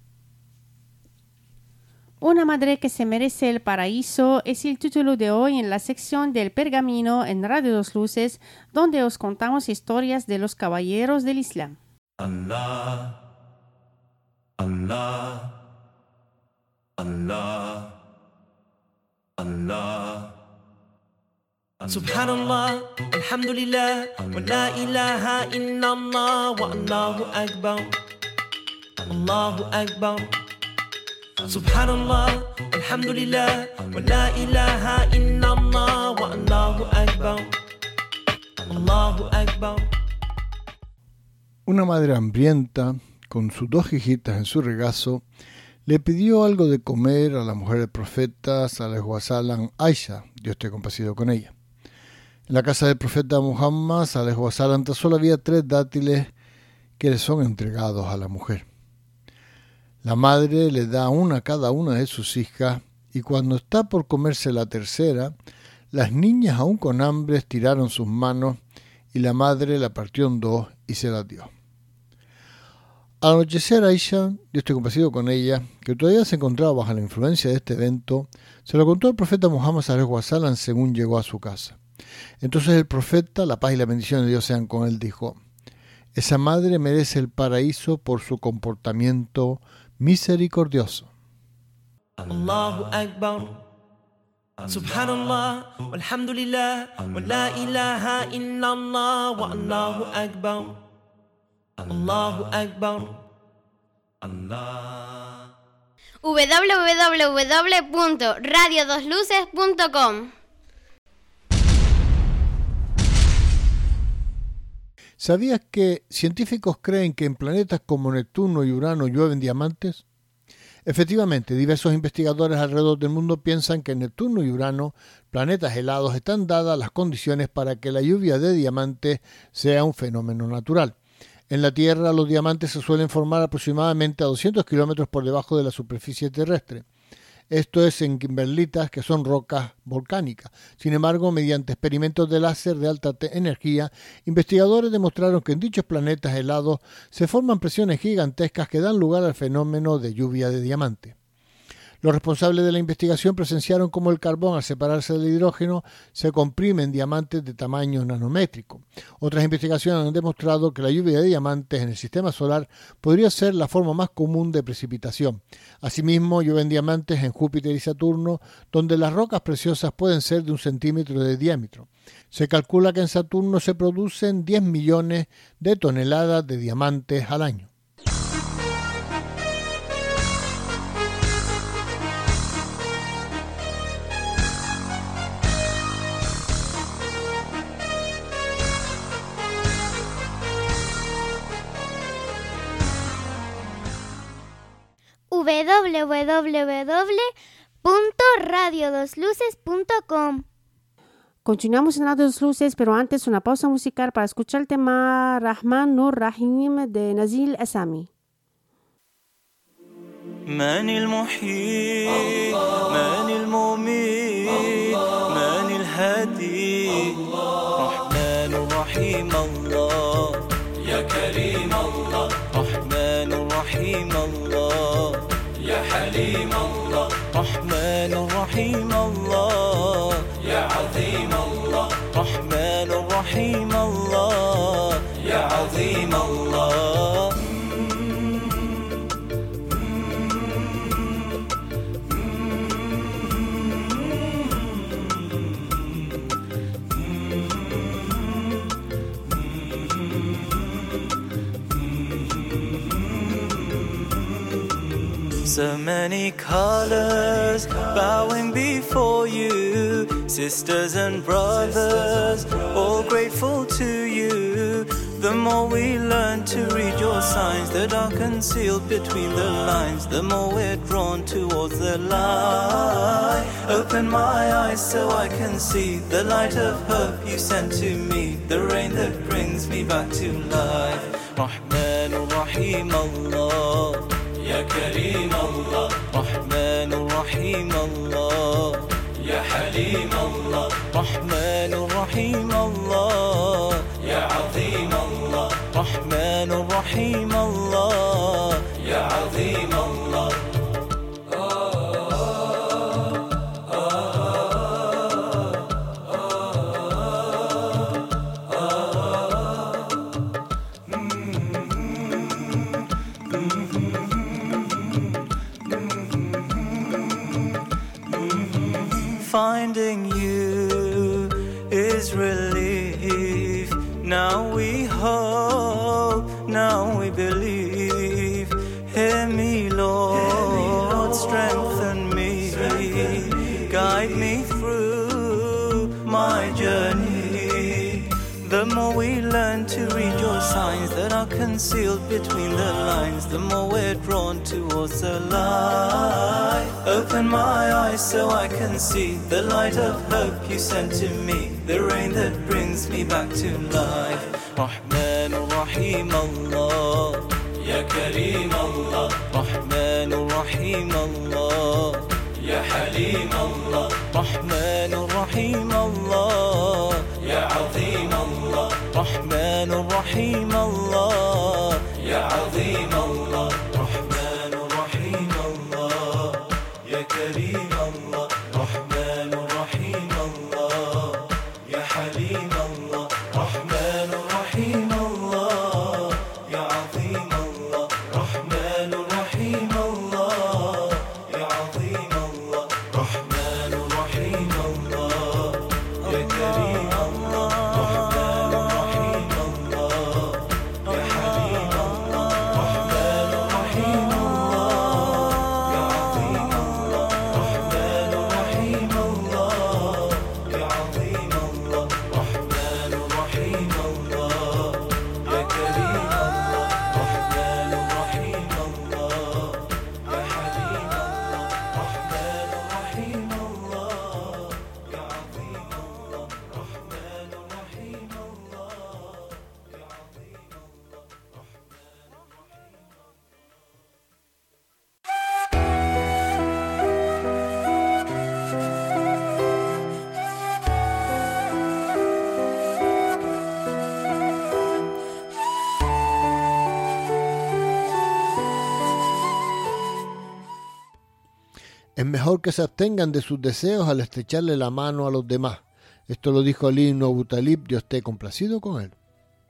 Una madre que se merece el paraíso es el título de hoy en la sección del pergamino en Radio Dos Luces, donde os contamos historias de los caballeros del Islam. Allah, Allah, Allah. Allah. Subhanallah, alhamdulillah, wa la ilaha illallah, wa Allahu Akbar, Allahu Akbar. Subhanallah, alhamdulillah, wa la ilaha illallah, wa Allahu Akbar, Allahu Akbar. Una madre hambrienta, con sus dos hijitas en su regazo, le pidió algo de comer a la mujer del profeta sallallahu alaihi wasallam, Aisha, Dios esté complacido con ella. En la casa del profeta Muhammad sallallahu alaihi wasallam tan solo había tres dátiles que le son entregados a la mujer. La madre le da una a cada una de sus hijas y cuando está por comerse la tercera, las niñas aún con hambre estiraron sus manos y la madre la partió en dos y se las dio. Al anochecer, Aisha, Dios esté complacido con ella, que todavía se encontraba bajo la influencia de este evento, se lo contó al profeta Muhammad sallallahu alaihi wasallam según llegó a su casa. Entonces el profeta, la paz y la bendición de Dios sean con él, dijo: esa madre merece el paraíso por su comportamiento misericordioso. Allahu Akbar. Subhanallah, walhamdulillah, wa la ilaha illallah, wa Allahu Akbar. Allahu Akbar. Allah. w w w punto radio dos luces punto com. ¿Sabías que científicos creen que en planetas como Neptuno y Urano llueven diamantes? Efectivamente, diversos investigadores alrededor del mundo piensan que en Neptuno y Urano, planetas helados, están dadas las condiciones para que la lluvia de diamantes sea un fenómeno natural. En la Tierra, los diamantes se suelen formar aproximadamente a doscientos kilómetros por debajo de la superficie terrestre. Esto es en kimberlitas, que son rocas volcánicas. Sin embargo, mediante experimentos de láser de alta energía, investigadores demostraron que en dichos planetas helados se forman presiones gigantescas que dan lugar al fenómeno de lluvia de diamantes. Los responsables de la investigación presenciaron cómo el carbón, al separarse del hidrógeno, se comprime en diamantes de tamaño nanométrico. Otras investigaciones han demostrado que la lluvia de diamantes en el sistema solar podría ser la forma más común de precipitación. Asimismo, llueven diamantes en Júpiter y Saturno, donde las rocas preciosas pueden ser de un centímetro de diámetro. Se calcula que en Saturno se producen diez millones de toneladas de diamantes al año. w w w punto radio dos luces punto com. Continuamos en Radio Dos Luces, pero antes una pausa musical para escuchar el tema Rahman Nur Rahim de Nazil Asami. من المحيي من المميت من الهادي رحمن رحيم الله يا كريم الله رحمن رحيم الله يا حليم الله رحمن رحيم الله يا عظيم الله رحمن رحيم الله يا عظيم الله So many colors bowing before you, sisters and brothers, all grateful to you. The more we learn to read your signs that are concealed between the lines, the more we're drawn towards the light. Open my eyes so I can see the light of hope you sent to me, the rain that brings me back to life. Rahman Rahim Allah, يا كريم الله رحمن رحيم الله يا حليم الله رحمن رحيم الله يا عظيم الله رحمن رحيم الله يا عظيم الله Now we hope, now we believe. Hear me, Lord, strengthen me, guide me through my journey. The more we learn to read your signs that are concealed between the lines, the more we're drawn towards the light. Open my eyes so I can see the light of hope you sent to me, the rain that brings me back to life. Rahman Rahim Allah, Ya Kareem Allah. Rahman Rahim Allah, Ya Halim Allah. Rahman Rahim Allah, Ya Azim Allah. Rahman Rahim Allah, Ya Azim Allah. Rahman Rahim Allah, Ya Kareem Allah. Rahman Rahim Allah, Ya Halim Allah. Rahman Rahim Allah, Ya Azim Allah. Rahman Rahim Allah, Ya Azim Allah. Rahman Rahim Allah, Ya Kareem Allah. Rahman Rahim Allah, Ya Halim Allah. Rahman Rahim Allah, Ya Azim Allah. Rahman Rahim Allah, Ya Azim Allah. Rahman Rahim Allah, Ya Kareem Allah. Rahman Rahim Allah, Ya Halim Allah. Rahman Rahim Allah, Ya Azim Allah. Rahman Rahim Allah, Ya Azim Es mejor que se abstengan de sus deseos al estrecharle la mano a los demás. Esto lo dijo Ali ibn Abu Talib, Dios esté complacido con él.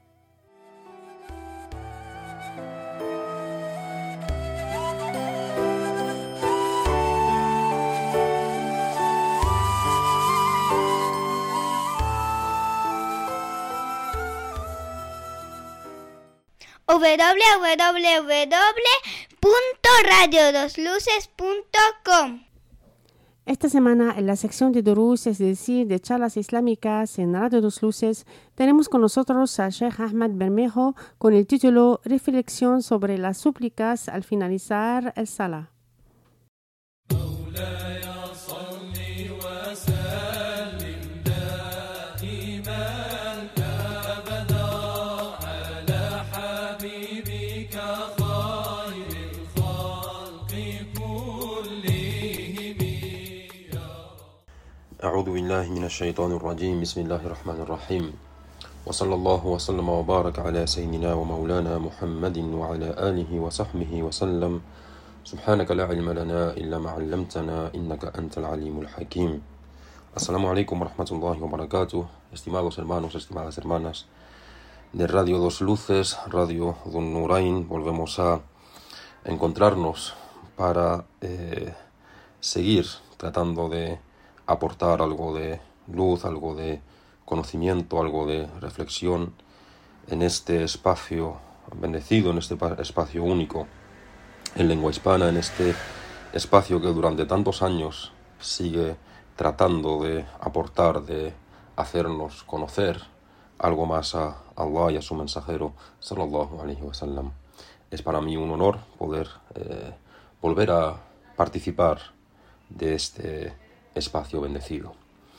w w w punto radio dos luces punto com. Esta semana, en la sección de Durús, es decir, de charlas islámicas en Radio Dos Luces, tenemos con nosotros a Sheikh Ahmad Bermejo con el título Reflexión sobre las súplicas al finalizar el Salah. أعوذ بالله من الشيطان الرجيم بسم الله الرحمن الرحيم وصلى الله وسلم وبارك على سيدنا ومولانا محمد وعلى آله وصحبه وسلم سبحانك لا علم لنا إلا ما علمتنا إنك أنت العليم الحكيم. Assalamu alaikum warahmatullahi wabarakatuh. Estimados hermanos, estimadas hermanas de Radio Dos Luces, Radio Dun Nurain, volvemos a encontrarnos para eh, seguir tratando de aportar algo de luz, algo de conocimiento, algo de reflexión en este espacio bendecido, en este espacio único en lengua hispana, en este espacio que durante tantos años sigue tratando de aportar, de hacernos conocer algo más a Allah y a su mensajero sallallahu alaihi wasallam. Es para mí un honor poder eh, volver a participar de este espacio bendecido.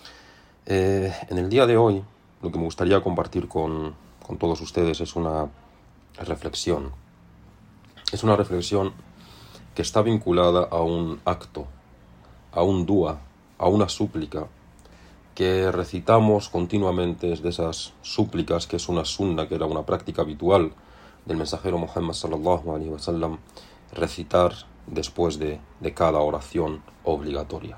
Eh, en el día de hoy, lo que me gustaría compartir con, con todos ustedes es una reflexión. Es una reflexión que está vinculada a un acto, a un dua, a una súplica que recitamos continuamente. Es de esas súplicas que es una sunna, que era una práctica habitual del mensajero Muhammad sallallahu alaihi wasallam, recitar después de, de cada oración obligatoria.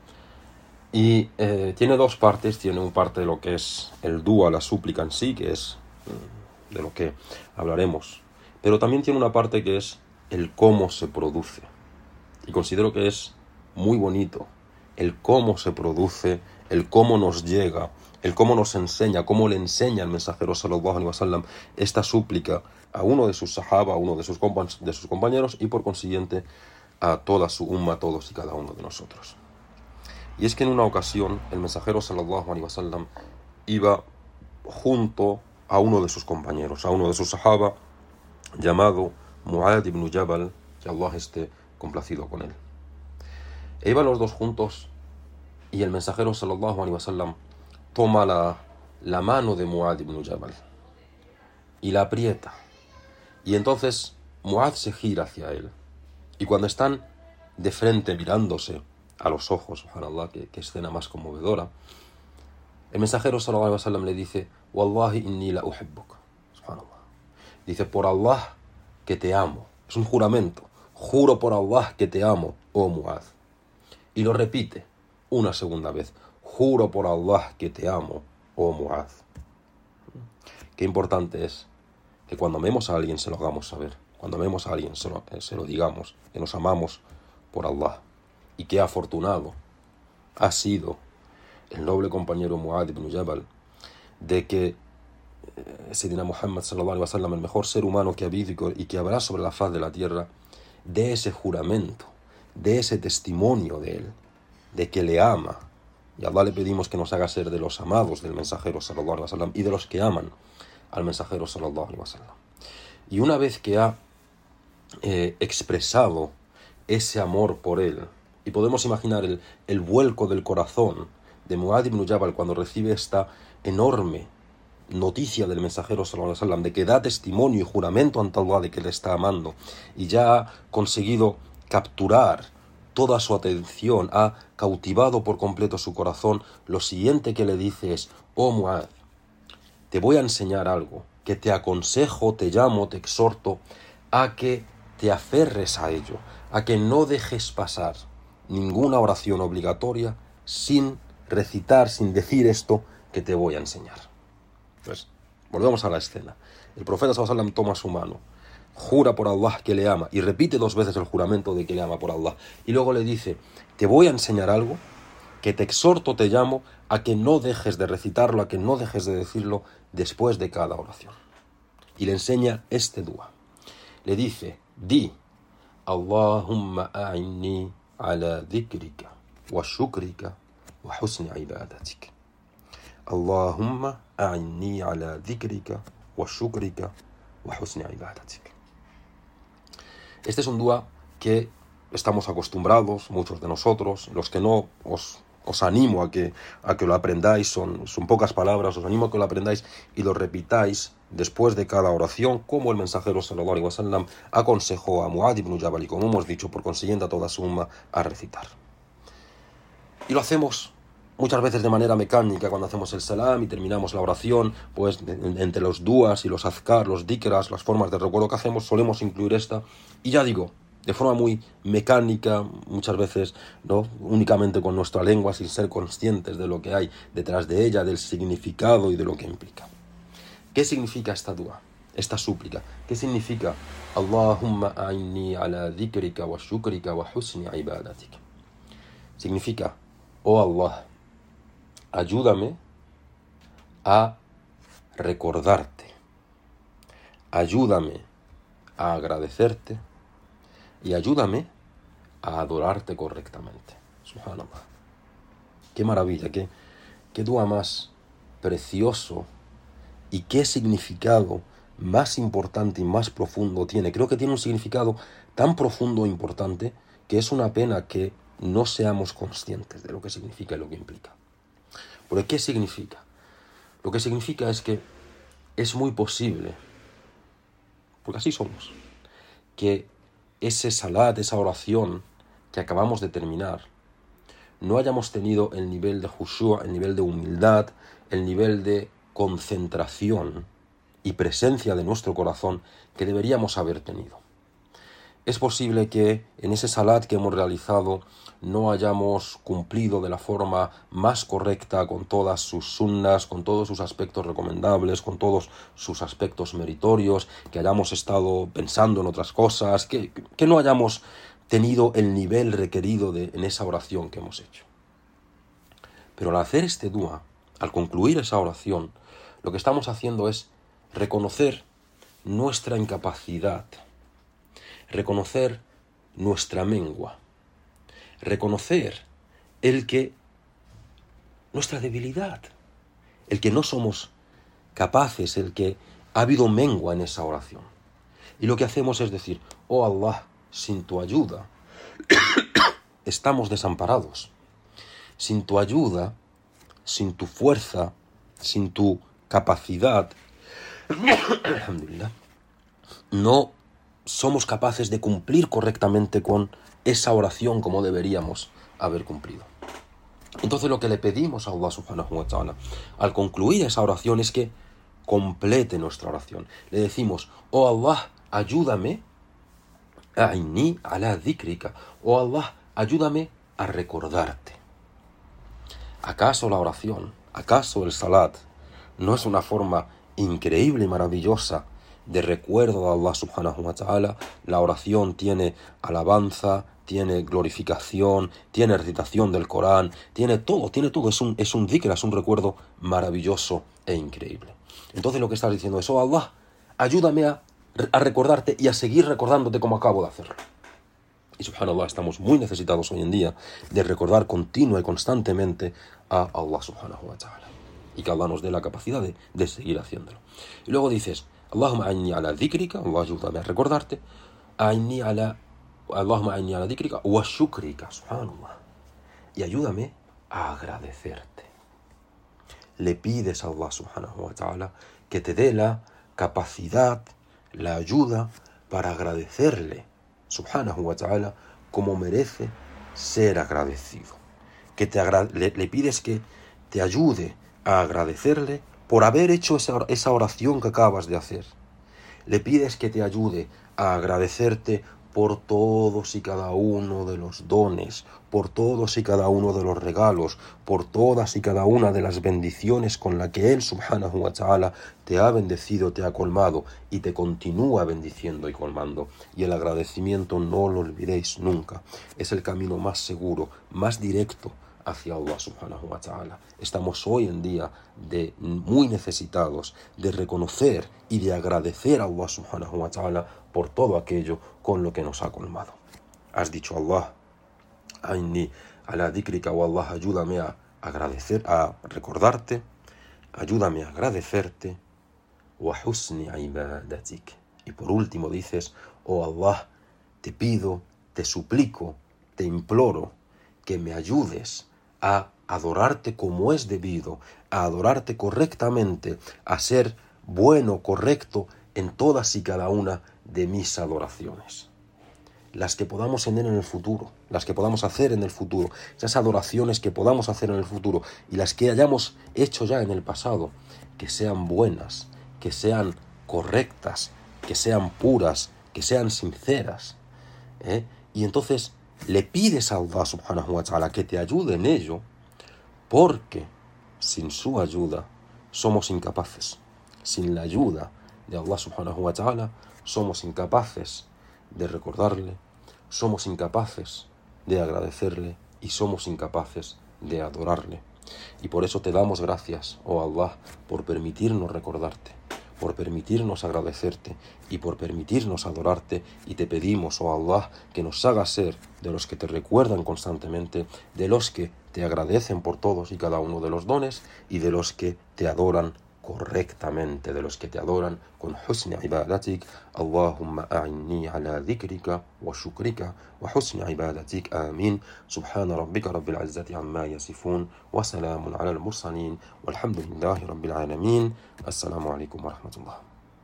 Y eh, tiene dos partes. Tiene una parte de lo que es el dua, la súplica en sí, que es mm, de lo que hablaremos, pero también tiene una parte que es el cómo se produce, y considero que es muy bonito el cómo se produce, el cómo nos llega el cómo nos enseña, cómo le enseña el mensajero sallallahu alaihi wasallam esta súplica a uno de sus sahaba, a uno de sus, compa- de sus compañeros y por consiguiente a toda su umma, a todos y cada uno de nosotros. Y es que en una ocasión el mensajero sallallahu alaihi wasallam iba junto a uno de sus compañeros, a uno de sus sahaba, llamado Mu'adh ibn Jabal, que Allah esté complacido con él. E iban los dos juntos y el mensajero sallallahu alaihi wasallam toma la, la mano de Mu'adh ibn Jabal y la aprieta. Y entonces Mu'adh se gira hacia él. Y cuando están de frente mirándose a los ojos, subhanallah, qué, qué escena más conmovedora, el mensajero sallallahu alaihi wasallam le dice: Wallahi inni la uhibbuk. Subhanallah. Dice: por Allah que te amo. Es un juramento. Juro por Allah que te amo, oh Mu'adh. Y lo repite una segunda vez: juro por Allah que te amo, oh Mu'adh. Qué importante es que cuando amemos a alguien se lo hagamos saber. Cuando amemos a alguien se lo, eh, se lo digamos, que nos amamos por Allah. Y qué afortunado ha sido el noble compañero Mu'adh ibn Jabal de que eh, Sayyidina Muhammad sallallahu alaihi wasallam, el mejor ser humano que ha habido y que habrá sobre la faz de la tierra, de ese juramento, de ese testimonio de él, de que le ama. Y a Allah le pedimos que nos haga ser de los amados del mensajero sallallahu alaihi wasallam y de los que aman al mensajero sallallahu alaihi wasallam. Y una vez que ha eh, expresado ese amor por él, y podemos imaginar el, el vuelco del corazón de Mu'adh ibn Jabal cuando recibe esta enorme noticia del mensajero sallallahu alaihi wasallam, de que da testimonio y juramento ante Allah de que le está amando, y ya ha conseguido capturar toda su atención, ha cautivado por completo su corazón, lo siguiente que le dice es: oh Mu'adh, te voy a enseñar algo que te aconsejo, te llamo, te exhorto a que te aferres a ello, a que no dejes pasar ninguna oración obligatoria sin recitar, sin decir esto que te voy a enseñar. Pues volvemos a la escena. El profeta sallallahu alaihi wasallam toma su mano, jura por Allah que le ama y repite dos veces el juramento de que le ama por Allah. Y luego le dice: te voy a enseñar algo que te exhorto, te llamo a que no dejes de recitarlo, a que no dejes de decirlo después de cada oración. Y le enseña este dua. Le dice: di, Allahumma a'inni ala dhikrika wa shukrika wa husni ibadatik. Allahumma a'inni ala dhikrika wa shukrika wa husni ibadatik. Este es un dua que estamos acostumbrados, muchos de nosotros. Los que no, os, os animo a que, a que lo aprendáis, son, son pocas palabras, os animo a que lo aprendáis y lo repitáis después de cada oración, como el mensajero sallallahu alaihi wasallam aconsejó a Mu'adh ibn Jabal y, como hemos dicho, por consiguiente a toda su umma, a recitar. Y lo hacemos muchas veces de manera mecánica, cuando hacemos el salam y terminamos la oración, pues de, de, entre los duas y los azkar, los dhikras, las formas de recuerdo que hacemos, solemos incluir esta. Y ya digo, de forma muy mecánica, muchas veces, ¿no?, únicamente con nuestra lengua, sin ser conscientes de lo que hay detrás de ella, del significado y de lo que implica. ¿Qué significa esta dua, esta súplica? ¿Qué significa Allahumma a'inni ala dhikrika wa shukrika wa husni ibadatik? Significa: oh Allah, ayúdame a recordarte, ayúdame a agradecerte y ayúdame a adorarte correctamente. Subhanallah. Qué maravilla, qué, qué dua más precioso y qué significado más importante y más profundo tiene. Creo que tiene un significado tan profundo e importante que es una pena que no seamos conscientes de lo que significa y lo que implica. ¿Pero qué significa? Lo que significa es que es muy posible, porque así somos, que ese salat, esa oración que acabamos de terminar, no hayamos tenido el nivel de khushu', el nivel de humildad, el nivel de concentración y presencia de nuestro corazón que deberíamos haber tenido. Es posible que en ese salat que hemos realizado no hayamos cumplido de la forma más correcta con todas sus sunnas, con todos sus aspectos recomendables, con todos sus aspectos meritorios, que hayamos estado pensando en otras cosas, que, que no hayamos tenido el nivel requerido de, en esa oración que hemos hecho. Pero al hacer este dua, al concluir esa oración, lo que estamos haciendo es reconocer nuestra incapacidad, reconocer nuestra mengua, reconocer el que nuestra debilidad, el que no somos capaces, el que ha habido mengua en esa oración. Y lo que hacemos es decir, oh Allah, sin tu ayuda estamos desamparados. Sin tu ayuda, sin tu fuerza, sin tu capacidad, alhamdulillah, no somos capaces de cumplir correctamente con esa oración como deberíamos haber cumplido. Entonces lo que le pedimos a Allah subhanahu wa ta'ala al concluir esa oración es que complete nuestra oración. Le decimos, oh Allah, ayúdame, a'inni ala dhikrika, oh Allah, ayúdame a recordarte. ¿Acaso la oración, acaso el salat no es una forma increíble y maravillosa de recuerdo a Allah subhanahu wa ta'ala? La oración tiene alabanza, tiene glorificación, tiene recitación del Corán, tiene todo, tiene todo, es un, es un dhikr, es un recuerdo maravilloso e increíble. Entonces lo que estás diciendo es, oh Allah, ayúdame a, a recordarte y a seguir recordándote como acabo de hacerlo. Y subhanallah, estamos muy necesitados hoy en día de recordar continua y constantemente a Allah subhanahu wa ta'ala. Y que Allah nos dé la capacidad de, de seguir haciéndolo. Y luego dices, Allahumma a'inni ala dhikrika, Allah ayúdame a recordarte, a'inni ala, Allahumma a'inni ala dhikrika wa shukrika, subhanallah. Y ayúdame a agradecerte. Le pides a Allah subhanahu wa ta'ala que te dé la capacidad, la ayuda para agradecerle subhanahu wa ta'ala como merece ser agradecido. Que te agra- le, le pides que te ayude a agradecerle por haber hecho esa, esa oración que acabas de hacer. Le pides que te ayude a agradecerte por todos y cada uno de los dones, por todos y cada uno de los regalos, por todas y cada una de las bendiciones con las que Él, subhanahu wa ta'ala, te ha bendecido, te ha colmado y te continúa bendiciendo y colmando. Y el agradecimiento no lo olvidéis nunca. Es el camino más seguro, más directo hacia Allah subhanahu wa ta'ala. Estamos hoy en día de muy necesitados de reconocer y de agradecer a Allah subhanahu wa ta'ala por todo aquello con lo que nos ha colmado. Has dicho, Allah, a'inni ala dhikrika, o Allah, ayúdame a agradecer, a recordarte, ayúdame a agradecerte, wa husni ibadatik. Y por último dices, oh Allah, te pido, te suplico, te imploro que me ayudes a adorarte como es debido, a adorarte correctamente, a ser bueno, correcto en todas y cada una de mis adoraciones. Las que podamos tener en el futuro, las que podamos hacer en el futuro, esas adoraciones que podamos hacer en el futuro y las que hayamos hecho ya en el pasado, que sean buenas, que sean correctas, que sean puras, que sean sinceras. ¿eh? Y entonces le pides a Allah subhanahu wa ta'ala que te ayude en ello, porque sin su ayuda somos incapaces. Sin la ayuda de Allah subhanahu wa ta'ala somos incapaces de recordarle, somos incapaces de agradecerle y somos incapaces de adorarle. Y por eso te damos gracias, oh Allah, por permitirnos recordarte, por permitirnos agradecerte y por permitirnos adorarte, y te pedimos, oh Allah, que nos hagas ser de los que te recuerdan constantemente, de los que te agradecen por todos y cada uno de los dones y de los que te adoran correctamente, de los que te adoran con husni ibadatik. Allahumma a'inni ala dhikrika wa shukrika wa husni ibadatik. Amin. Subhana rabbika rabbil izzati amma yasifun wa salamun ala al-mursalin walhamdulillahi rabbil alamin. Assalamu alaikum wa rahmatullah.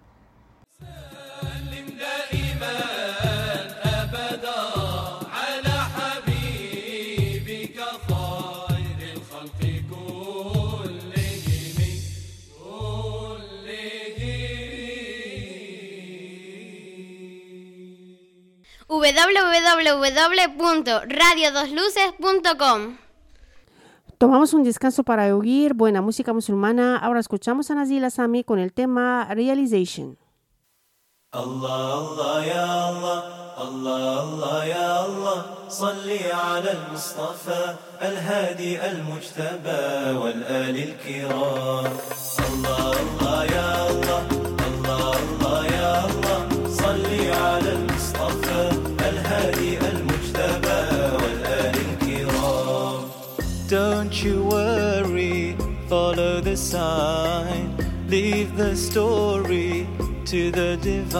w w w punto radio dos luces punto com. Tomamos un descanso para oír buena música musulmana. Ahora escuchamos a Nazil Asami con el tema Realization. الله الله يا الله الله الله يا الله صلي على المصطفى الهادي المجتبى والآل الكرام الله الله يا الله الله الله يا الله صلي على المصطفى الهادي المجتبى والآل الكرام. Don't you worry, follow the sign, leave the story to the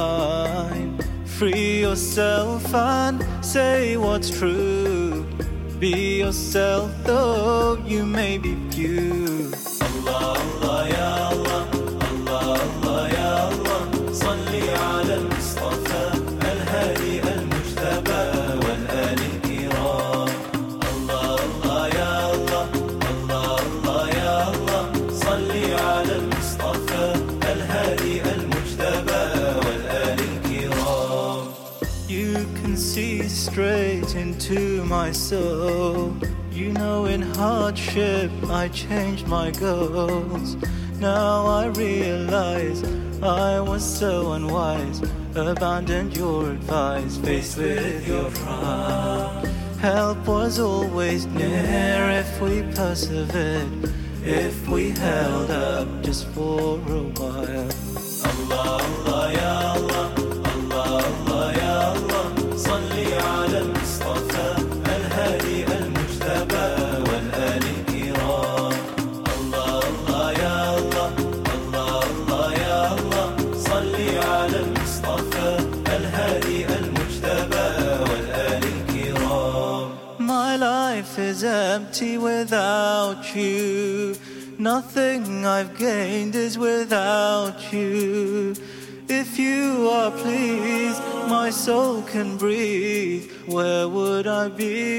divine. Free yourself and say what's true. Be yourself though you may be few. Allah Allah ya Allah, Allah Allah ya Allah, salli ala al-Mustafa al-Hadi al-Mujtaba wal-Al al-Kiram. Allah Allah ya Allah, Allah Allah ya Allah, salli ala al-Mustafa al-Hadi al-Mujtaba wal-Al al-Kiram. You can see straight into my soul. You know in hardship I changed my goals. Now I realize I was so unwise. Abandoned your advice, faced with your trial. Help was always near if we persevered, if we held up just for a while. Allah Allah ya Allah, Allah Allah ya Allah, salli ala al-Mustafa al-Hadi al-Mujtaba wal-Al al-Kiram. Allah Allah ya Allah, Allah Allah ya Allah, salli ala al-Mustafa al-Hadi al-Mujtaba wal-Al al-Kiram. My life is empty without you. Nothing I've gained is without you. If you are pleased, my soul can breathe. Where would I be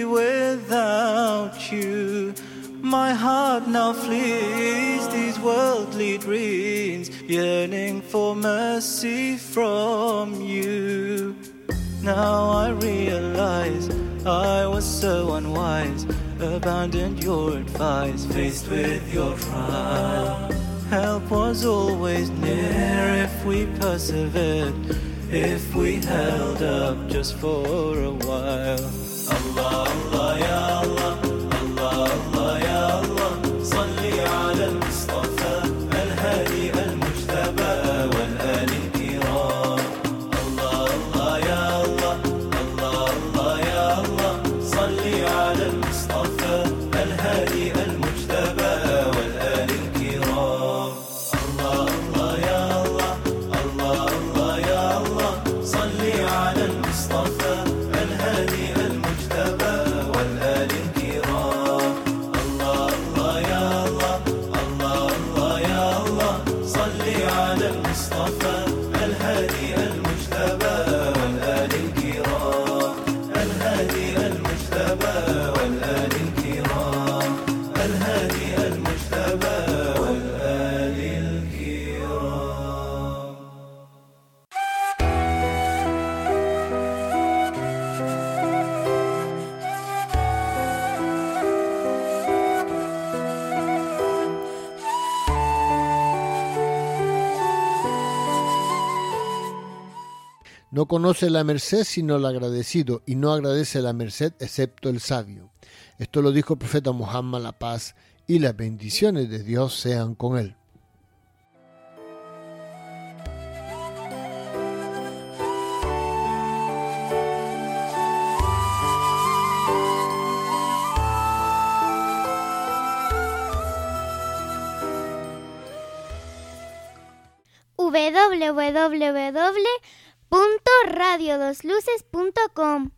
without you? My heart now flees these worldly dreams, yearning for mercy from you. Now I realize I was so unwise, abandoned your advice, faced with your trial. Help was always near if we persevered, if we held up just for a while. Allah Allah ya Allah, Allah Allah ya Allah, salli ala al-Mustafa al-Hadi al-Mujtaba wal-Al al-Kiram. Allah Allah ya Allah, Allah Allah ya Allah, salli ala al-Mustafa al-Hadi al-Mujtaba wal-Al al-Kiram. Allah Allah ya Allah, Allah Allah ya Allah, salli ala al-Mustafa al-Hadi al-Mujtaba wal-Al al-Kiram. Allah Allah ya Allah, Allah Allah ya Allah, salli ala al-Mustafa al-Hadi al-Mujtaba wal-Al al-Kiram. Al-Hadi al-Mujtaba wal-Al al-Kiram. Al-Hadi al-Mujtaba wal-Al al-Kiram. No conoce la merced sino el agradecido, y no agradece la merced excepto el sabio. Esto lo dijo el profeta Muhammad, la paz y las bendiciones de Dios sean con él. w w w punto radio dos luces punto com.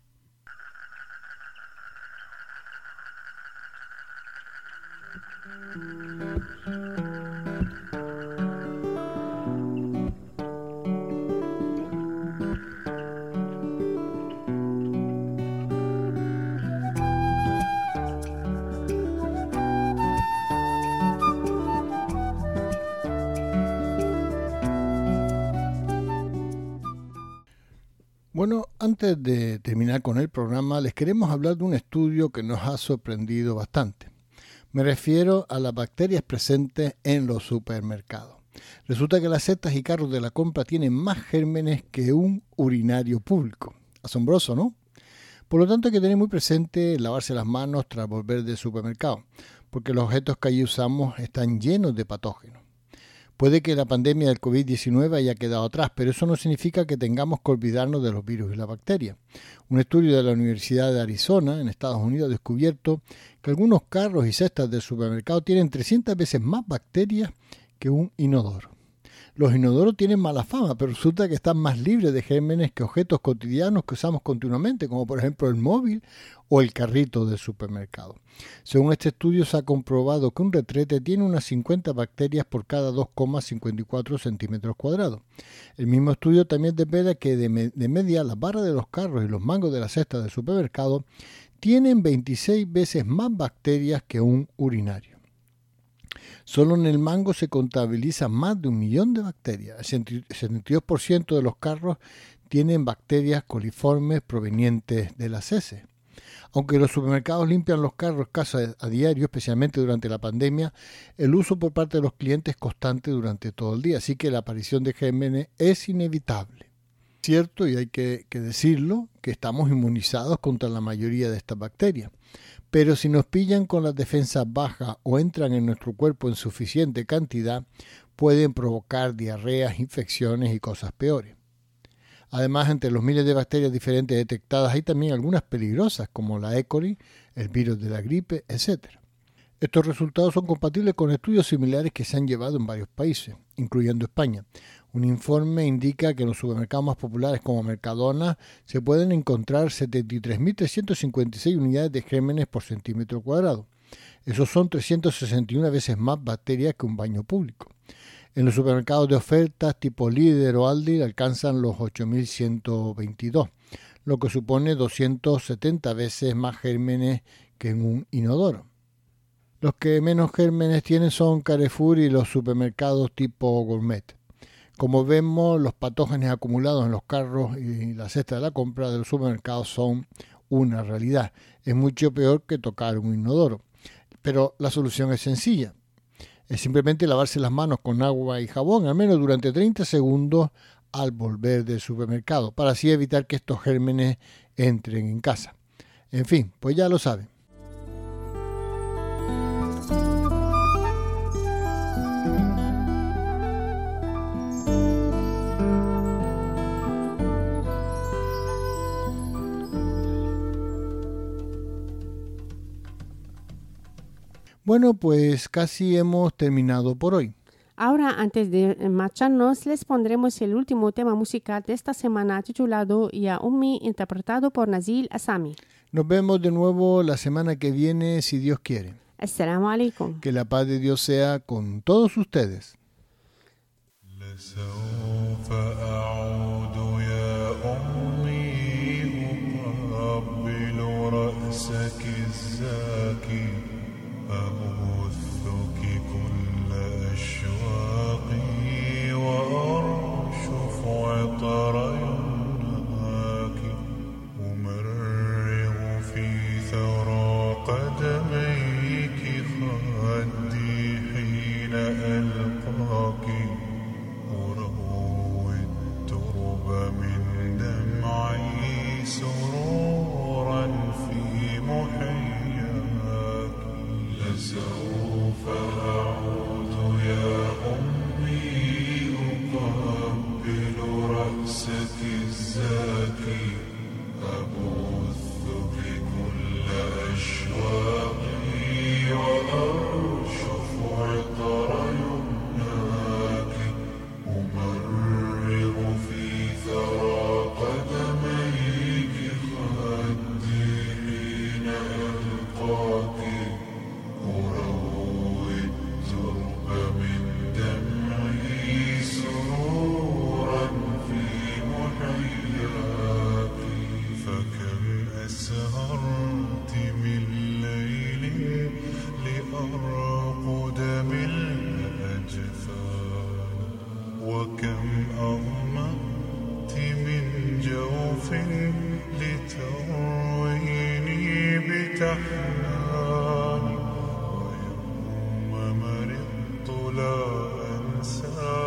Bueno, antes de terminar con el programa, les queremos hablar de un estudio que nos ha sorprendido bastante. Me refiero a las bacterias presentes en los supermercados. Resulta que las cestas y carros de la compra tienen más gérmenes que un urinario público. Asombroso, ¿no? Por lo tanto, hay que tener muy presente lavarse las manos tras volver del supermercado, porque los objetos que allí usamos están llenos de patógenos. Puede que la pandemia del covid diecinueve haya quedado atrás, pero eso no significa que tengamos que olvidarnos de los virus y las bacterias. Un estudio de la Universidad de Arizona, en Estados Unidos, ha descubierto que algunos carros y cestas del supermercado tienen trescientas veces más bacterias que un inodoro. Los inodoros tienen mala fama, pero resulta que están más libres de gérmenes que objetos cotidianos que usamos continuamente, como por ejemplo el móvil o el carrito del supermercado. Según este estudio, se ha comprobado que un retrete tiene unas cincuenta bacterias por cada dos coma cincuenta y cuatro centímetros cuadrados. El mismo estudio también desvela que de, me- de media las barras de los carros y los mangos de la cesta del supermercado tienen veintiséis veces más bacterias que un urinario. Solo en el mango se contabiliza más de un millón de bacterias. El setenta y dos por ciento de los carros tienen bacterias coliformes provenientes de las heces. Aunque los supermercados limpian los carros casi a diario, especialmente durante la pandemia, el uso por parte de los clientes es constante durante todo el día, así que la aparición de gérmenes es inevitable. Cierto, y hay que, que decirlo, que estamos inmunizados contra la mayoría de estas bacterias. Pero si nos pillan con las defensas bajas o entran en nuestro cuerpo en suficiente cantidad, pueden provocar diarreas, infecciones y cosas peores. Además, entre los miles de bacterias diferentes detectadas hay también algunas peligrosas, como la E. coli, el virus de la gripe, etcétera. Estos resultados son compatibles con estudios similares que se han llevado en varios países, incluyendo España. Un informe indica que en los supermercados más populares como Mercadona se pueden encontrar setenta y tres mil trescientas cincuenta y seis unidades de gérmenes por centímetro cuadrado. Esos son trescientas sesenta y una veces más bacterias que un baño público. En los supermercados de ofertas tipo Líder o Aldi alcanzan los ocho mil ciento veintidós, lo que supone doscientas setenta veces más gérmenes que en un inodoro. Los que menos gérmenes tienen son Carrefour y los supermercados tipo Gourmet. Como vemos, los patógenos acumulados en los carros y la cesta de la compra de los supermercados son una realidad. Es mucho peor que tocar un inodoro. Pero la solución es sencilla. Es simplemente lavarse las manos con agua y jabón, al menos durante treinta segundos al volver del supermercado, para así evitar que estos gérmenes entren en casa. En fin, pues ya lo saben. Bueno, pues casi hemos terminado por hoy. Ahora, antes de marcharnos, les pondremos el último tema musical de esta semana titulado Ya Ummi, interpretado por Nazil Asami. Nos vemos de nuevo la semana que viene, si Dios quiere. Assalamu alaikum. Que la paz de Dios sea con todos ustedes. لسوف أعود يا أمي أقبل رأسك الزاكي أبثك كل أشواقي وأرشف عطر يمناك أمرغ في ثرى قدميك خدي حين ألقاك أروي الترب من دمعي سرورا في محياك لسوف أعود يا أمي أقبل رأسك الزاكي أبثك كل أشواقي وأرشف عطر يمناك أمرغ في ثرى قدميك خدي حين ألقاك أروي الترب من دمعي سرورا في محياك فكم أسهرت من ليل لأرقد بالأجفان وكم أغمضت من جوف لترويني بتحنان ويوم مرضت لا أنسى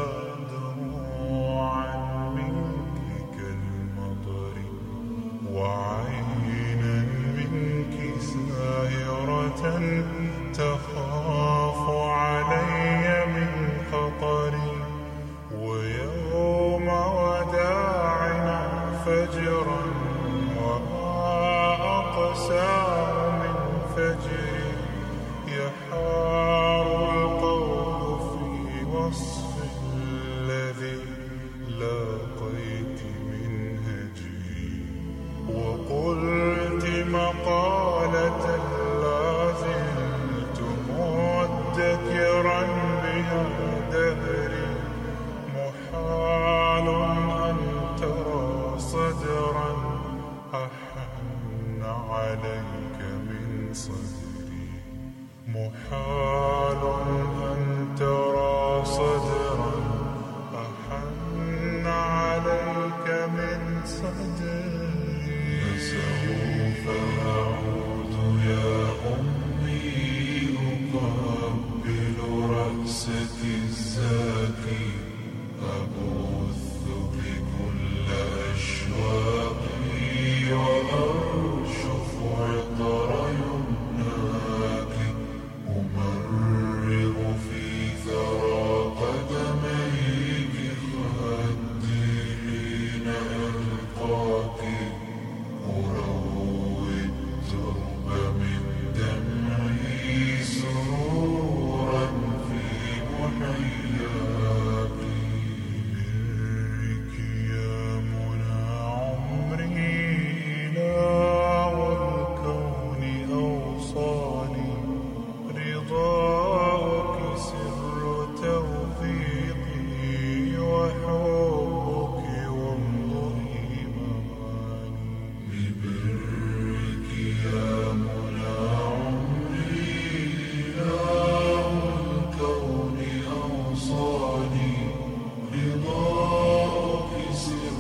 فجرا وما أقسى من فجر يحار القول في وصف الذي لاقيت من هجري وقلت مقالة لا زلت مدكرا بها دهري محال أن ترى صدرا أحن عليك من صدري محال أن ترى صدرا أحن عليك من صدري فسوف أعود يا أمي أقبل رأسك الزاكي أبث بكل أشواقي وأرشف عطر يمناك أمرغ في ثرى قدميك خدي حين ألقاك أروي الترب من دمعي سرورا في محياك برك يا منى عمري إله الكون أوصاني رضاك سر توفيقي وحبك وامضي مماني ببرك يا منى عمري إله الكون أوصاني رضاك سر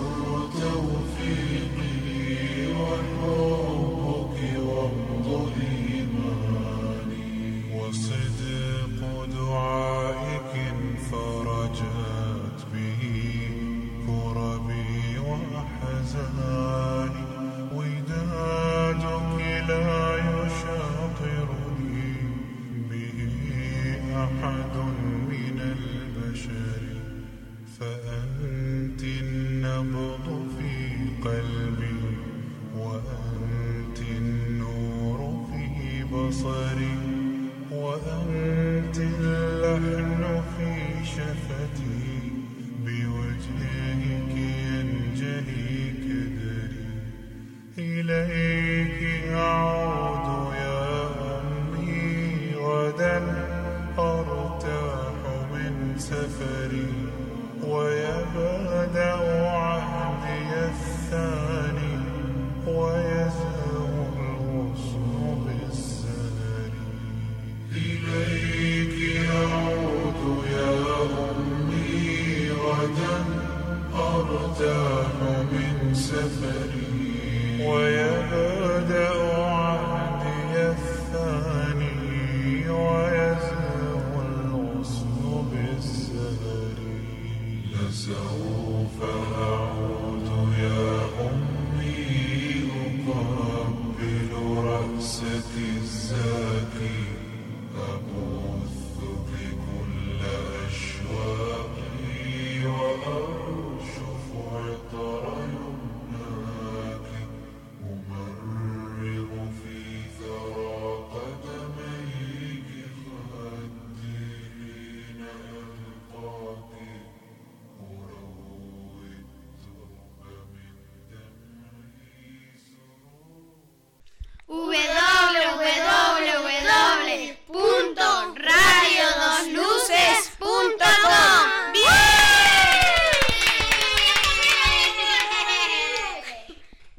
توفيقي وحبك وامضي مماني وصدق دعائك فرجت به كربي وأحزاني ودادك لا يشاطرني به أحد من البشر فأنت النبض في قلبي وأنت النور في بصري وأنت اللحن في شفتي بوجهك ينجلي كدري إليك أعود يا أمي غدا أرتاح من سفري ويبدأ عهدي الثاني ويزهو الغصن بالزهر إليك أعود يا أمي غدا أرتاح من سفري ويبدأ